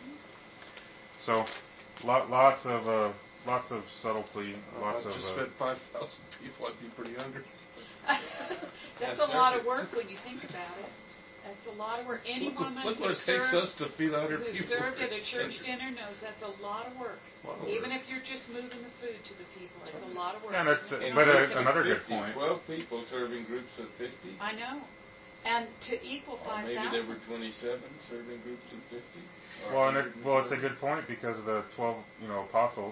[SPEAKER 2] So, lots of subtlety, lots of.
[SPEAKER 8] Just fed 5,000 people. I'd be pretty hungry.
[SPEAKER 3] That's a lot of work when you think about it. That's a lot of work. Any woman
[SPEAKER 8] Look
[SPEAKER 3] who
[SPEAKER 8] what it takes us to feed 100
[SPEAKER 3] who
[SPEAKER 8] people.
[SPEAKER 3] served at a church dinner knows that's a lot of work. Even if you're just moving the food to the people, it's a lot of work.
[SPEAKER 2] Yeah, that's
[SPEAKER 5] And
[SPEAKER 2] but
[SPEAKER 5] groups of
[SPEAKER 2] another
[SPEAKER 5] 50,
[SPEAKER 2] good point.
[SPEAKER 5] 12 people serving groups of 50.
[SPEAKER 3] I know. And to equal
[SPEAKER 5] Or
[SPEAKER 3] 5,000.
[SPEAKER 5] maybe there were 27 serving groups of 50.
[SPEAKER 2] It's a good point because of the 12, apostles.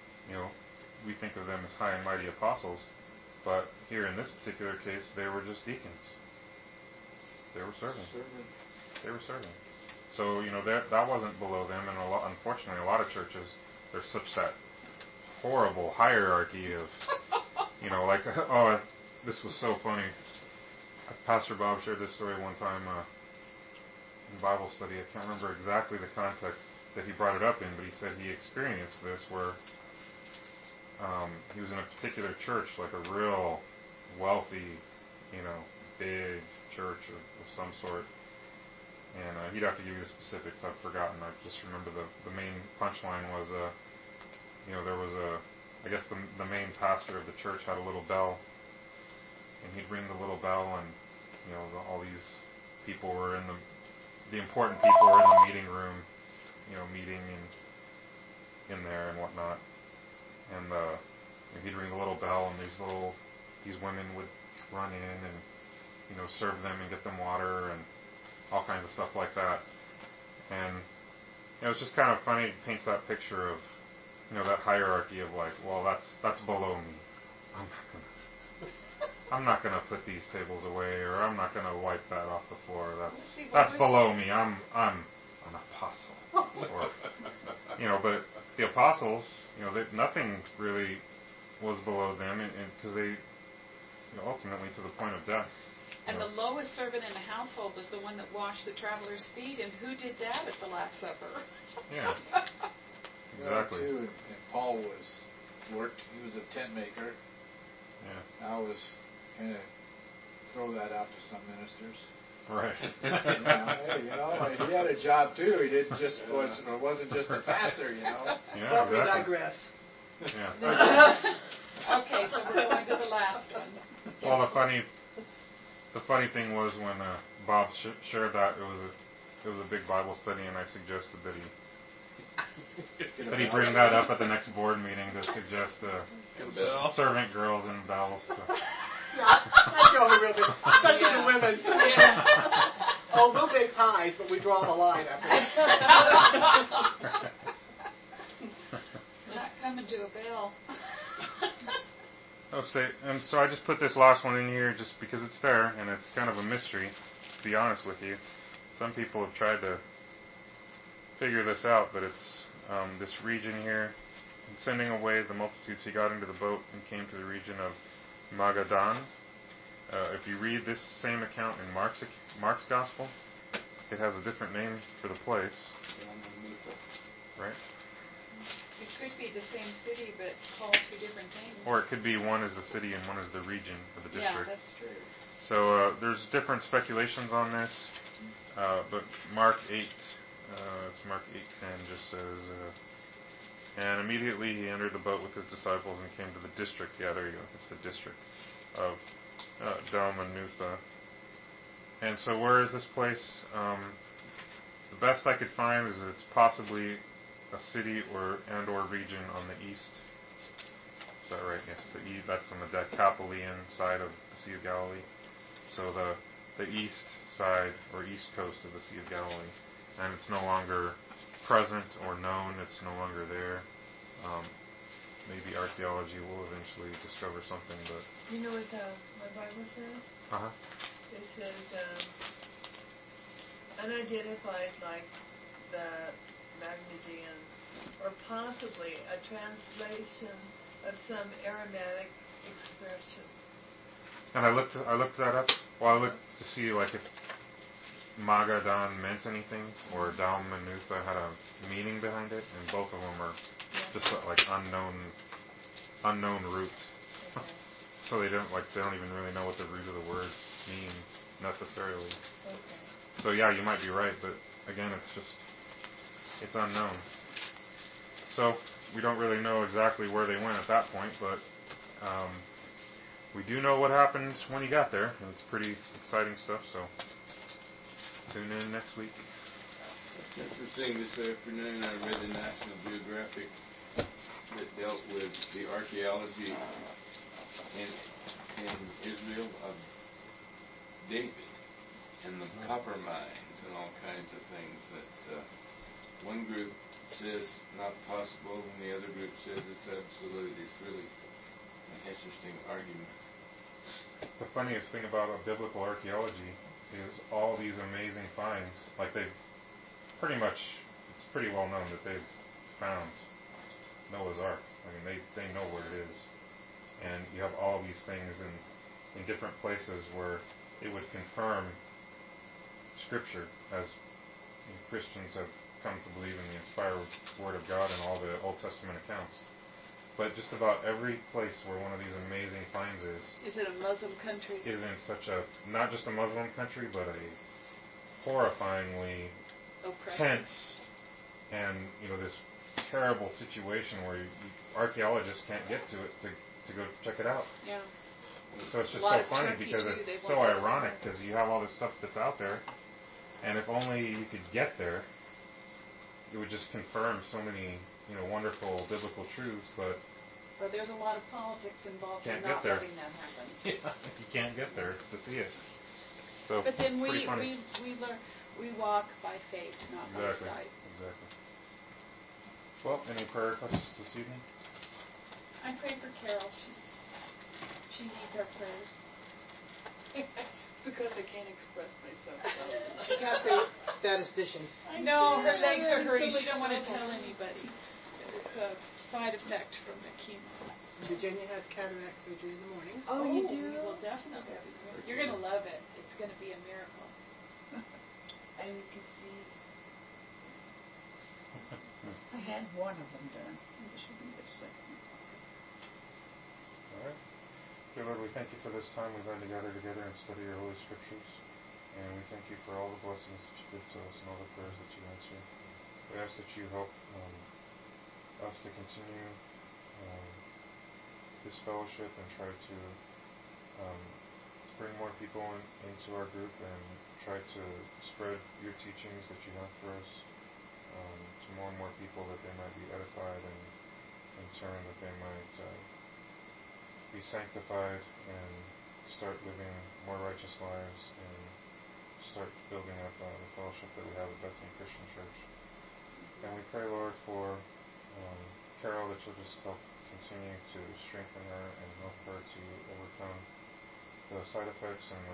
[SPEAKER 2] We think of them as high and mighty apostles, but here in this particular case, they were just deacons. They were serving. They were serving. So that wasn't below them, and unfortunately, a lot of churches, there's such that horrible hierarchy of, this was so funny. Pastor Bob shared this story one time in Bible study. I can't remember exactly the context, that he brought it up in, but he said he experienced this where he was in a particular church, like a real wealthy, big church of some sort. And he'd have to give you the specifics. I've forgotten. I just remember the main punchline was, there was I guess the main pastor of the church had a little bell, and he'd ring the little bell, and all these people were in the important people were in the meeting room, meeting in there and whatnot. And he'd ring the little bell, and these women would run in and serve them and get them water and all kinds of stuff like that. And it's just kind of funny. It paints that picture of that hierarchy of like, well, that's below me. I'm not gonna put these tables away, or I'm not gonna wipe that off the floor. That's below me. I'm an apostle. Or, but the apostles, nothing really was below them, and because they, ultimately to the point of death.
[SPEAKER 3] And the lowest servant in the household was the one that washed the travelers' feet, and who did that at the Last Supper?
[SPEAKER 2] Yeah. Exactly.
[SPEAKER 6] Too, and Paul worked. He was a tent maker.
[SPEAKER 2] Yeah.
[SPEAKER 6] I was kind of throw that out to some ministers.
[SPEAKER 2] Right.
[SPEAKER 6] He had a job too. He wasn't just a pastor.
[SPEAKER 2] Yeah.
[SPEAKER 1] But we digress.
[SPEAKER 2] Yeah.
[SPEAKER 3] Okay, so we're going to the last one.
[SPEAKER 2] Well, the funny thing was when Bob shared that it was a big Bible study, and I suggested that he bring that up at the next board meeting to suggest servant girls and bells.
[SPEAKER 1] Yeah, I know the real big, especially the women. Yeah. Oh, we'll bake pies, but we draw the line after that.
[SPEAKER 3] Not coming to a bell.
[SPEAKER 2] Okay, and so I just put this last one in here just because it's there, and it's kind of a mystery, to be honest with you. Some people have tried to figure this out, but it's this region here. Sending away the multitudes, he got into the boat and came to the region of Magadan. If you read this same account in Mark's Gospel, it has a different name for the place. Right?
[SPEAKER 3] It could be the same city, but called two different things.
[SPEAKER 2] Or it could be one is the city and one is the region or the district.
[SPEAKER 3] Yeah, that's true.
[SPEAKER 2] So there's different speculations on this, but Mark 8, it's Mark 8:10 just says, and immediately he entered the boat with his disciples and came to the district. Yeah, there you go. It's the district of Dalmanutha. And so where is this place? The best I could find is it's possibly a city or region on the east. Is that right? Yes, that's on the Decapolian side of the Sea of Galilee. So the east side or east coast of the Sea of Galilee. And it's no longer present or known. It's no longer there. Maybe archaeology will eventually discover something, but...
[SPEAKER 7] You know what my Bible says?
[SPEAKER 2] Uh-huh.
[SPEAKER 7] It says, unidentified like the Magnedean, or possibly a translation of some Aramaic expression.
[SPEAKER 2] And I looked that up. Well, I looked to see like if Magadan meant anything, or Dalmanutha had a meaning behind it, and both of them are just like unknown root.
[SPEAKER 7] Okay.
[SPEAKER 2] So they don't even really know what the root of the word means necessarily.
[SPEAKER 7] Okay.
[SPEAKER 2] So yeah, you might be right, but again, it's unknown. So we don't really know exactly where they went at that point, but we do know what happened when he got there, and it's pretty exciting stuff. So tune in next week.
[SPEAKER 5] It's interesting. This afternoon I read the National Geographic that dealt with the archaeology in Israel of David and the copper mines and all kinds of things that one group says not possible and the other group says it's absolute. It's really an interesting argument.
[SPEAKER 2] The funniest thing about biblical archaeology is all these amazing finds. Like they've pretty much, it's pretty well known that they've found Noah's Ark. I mean, they know where it is. And you have all these things in different places where it would confirm Scripture, as Christians have come to believe in the inspired Word of God and all the Old Testament accounts. But just about every place where one of these amazing finds
[SPEAKER 3] is it a Muslim country?
[SPEAKER 2] Is in such a, not just a Muslim country, but a horrifyingly tense and, this terrible situation where archaeologists can't get to it to go check it out.
[SPEAKER 3] Yeah.
[SPEAKER 2] So it's just so funny because it's so ironic because you have all this stuff that's out there, and if only you could get there, it would just confirm so many, wonderful biblical truths, but
[SPEAKER 3] there's a lot of politics involved in
[SPEAKER 2] not
[SPEAKER 3] letting that happen.
[SPEAKER 2] Yeah, you can't get there to see it. So
[SPEAKER 3] but then we
[SPEAKER 2] funny.
[SPEAKER 3] learn, we walk by faith, not by sight.
[SPEAKER 2] Exactly. Well, any prayer requests this evening?
[SPEAKER 3] I pray for Carol. She needs our prayers.
[SPEAKER 7] Because I can't express myself.
[SPEAKER 1] She can't say statistician.
[SPEAKER 3] No, her legs are hurting. She don't want to tell anybody. It's a side effect from the chemo.
[SPEAKER 1] Virginia has cataract surgery in the morning.
[SPEAKER 7] Oh, you do?
[SPEAKER 3] Well, definitely. You're going to love it. It's going to be a miracle.
[SPEAKER 7] And you can see.
[SPEAKER 4] I had one of them done. This will be the second one.
[SPEAKER 2] All right. Dear Lord, we thank you for this time we've had together and study your Holy Scriptures. And we thank you for all the blessings that you give to us and all the prayers that you answer. We ask that you help us to continue this fellowship and try to bring more people into our group and try to spread your teachings that you have for us to more and more people, that they might be edified, and in turn that they might be sanctified and start living more righteous lives and start building up the fellowship that we have at Bethany Christian Church. And we pray, Lord, for Carol, that you'll just help continue to strengthen her and help her to overcome the side effects and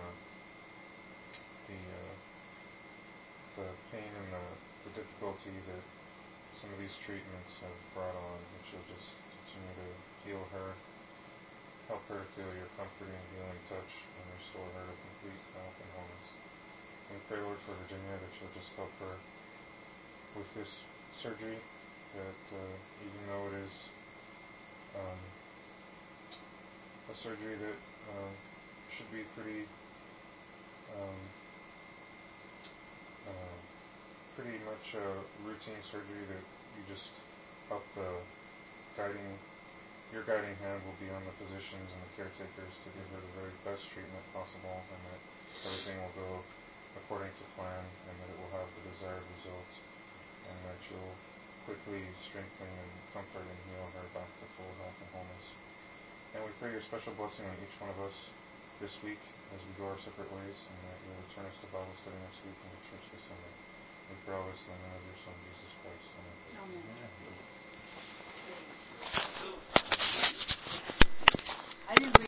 [SPEAKER 2] the pain and the difficulty that some of these treatments have brought on, that you'll just continue to heal her, help her feel your comforting, healing touch, and restore her to complete health and wholeness. And we pray, Lord, for Virginia, that you'll just help her with this surgery, that even though it is a surgery that should be pretty much a routine surgery, that you just help your guiding hand will be on the physicians and the caretakers to give her the very best treatment possible, and that everything will go according to plan, and that it will have the desired results, and that you'll quickly strengthen and comfort and heal her back to full health and wholeness. And we pray your special blessing on each one of us this week as we go our separate ways, and that you'll return us to Bible study next week and to church this Sunday. We pray all this in the name of your Son, Jesus Christ. Amen.
[SPEAKER 3] Amen. I didn't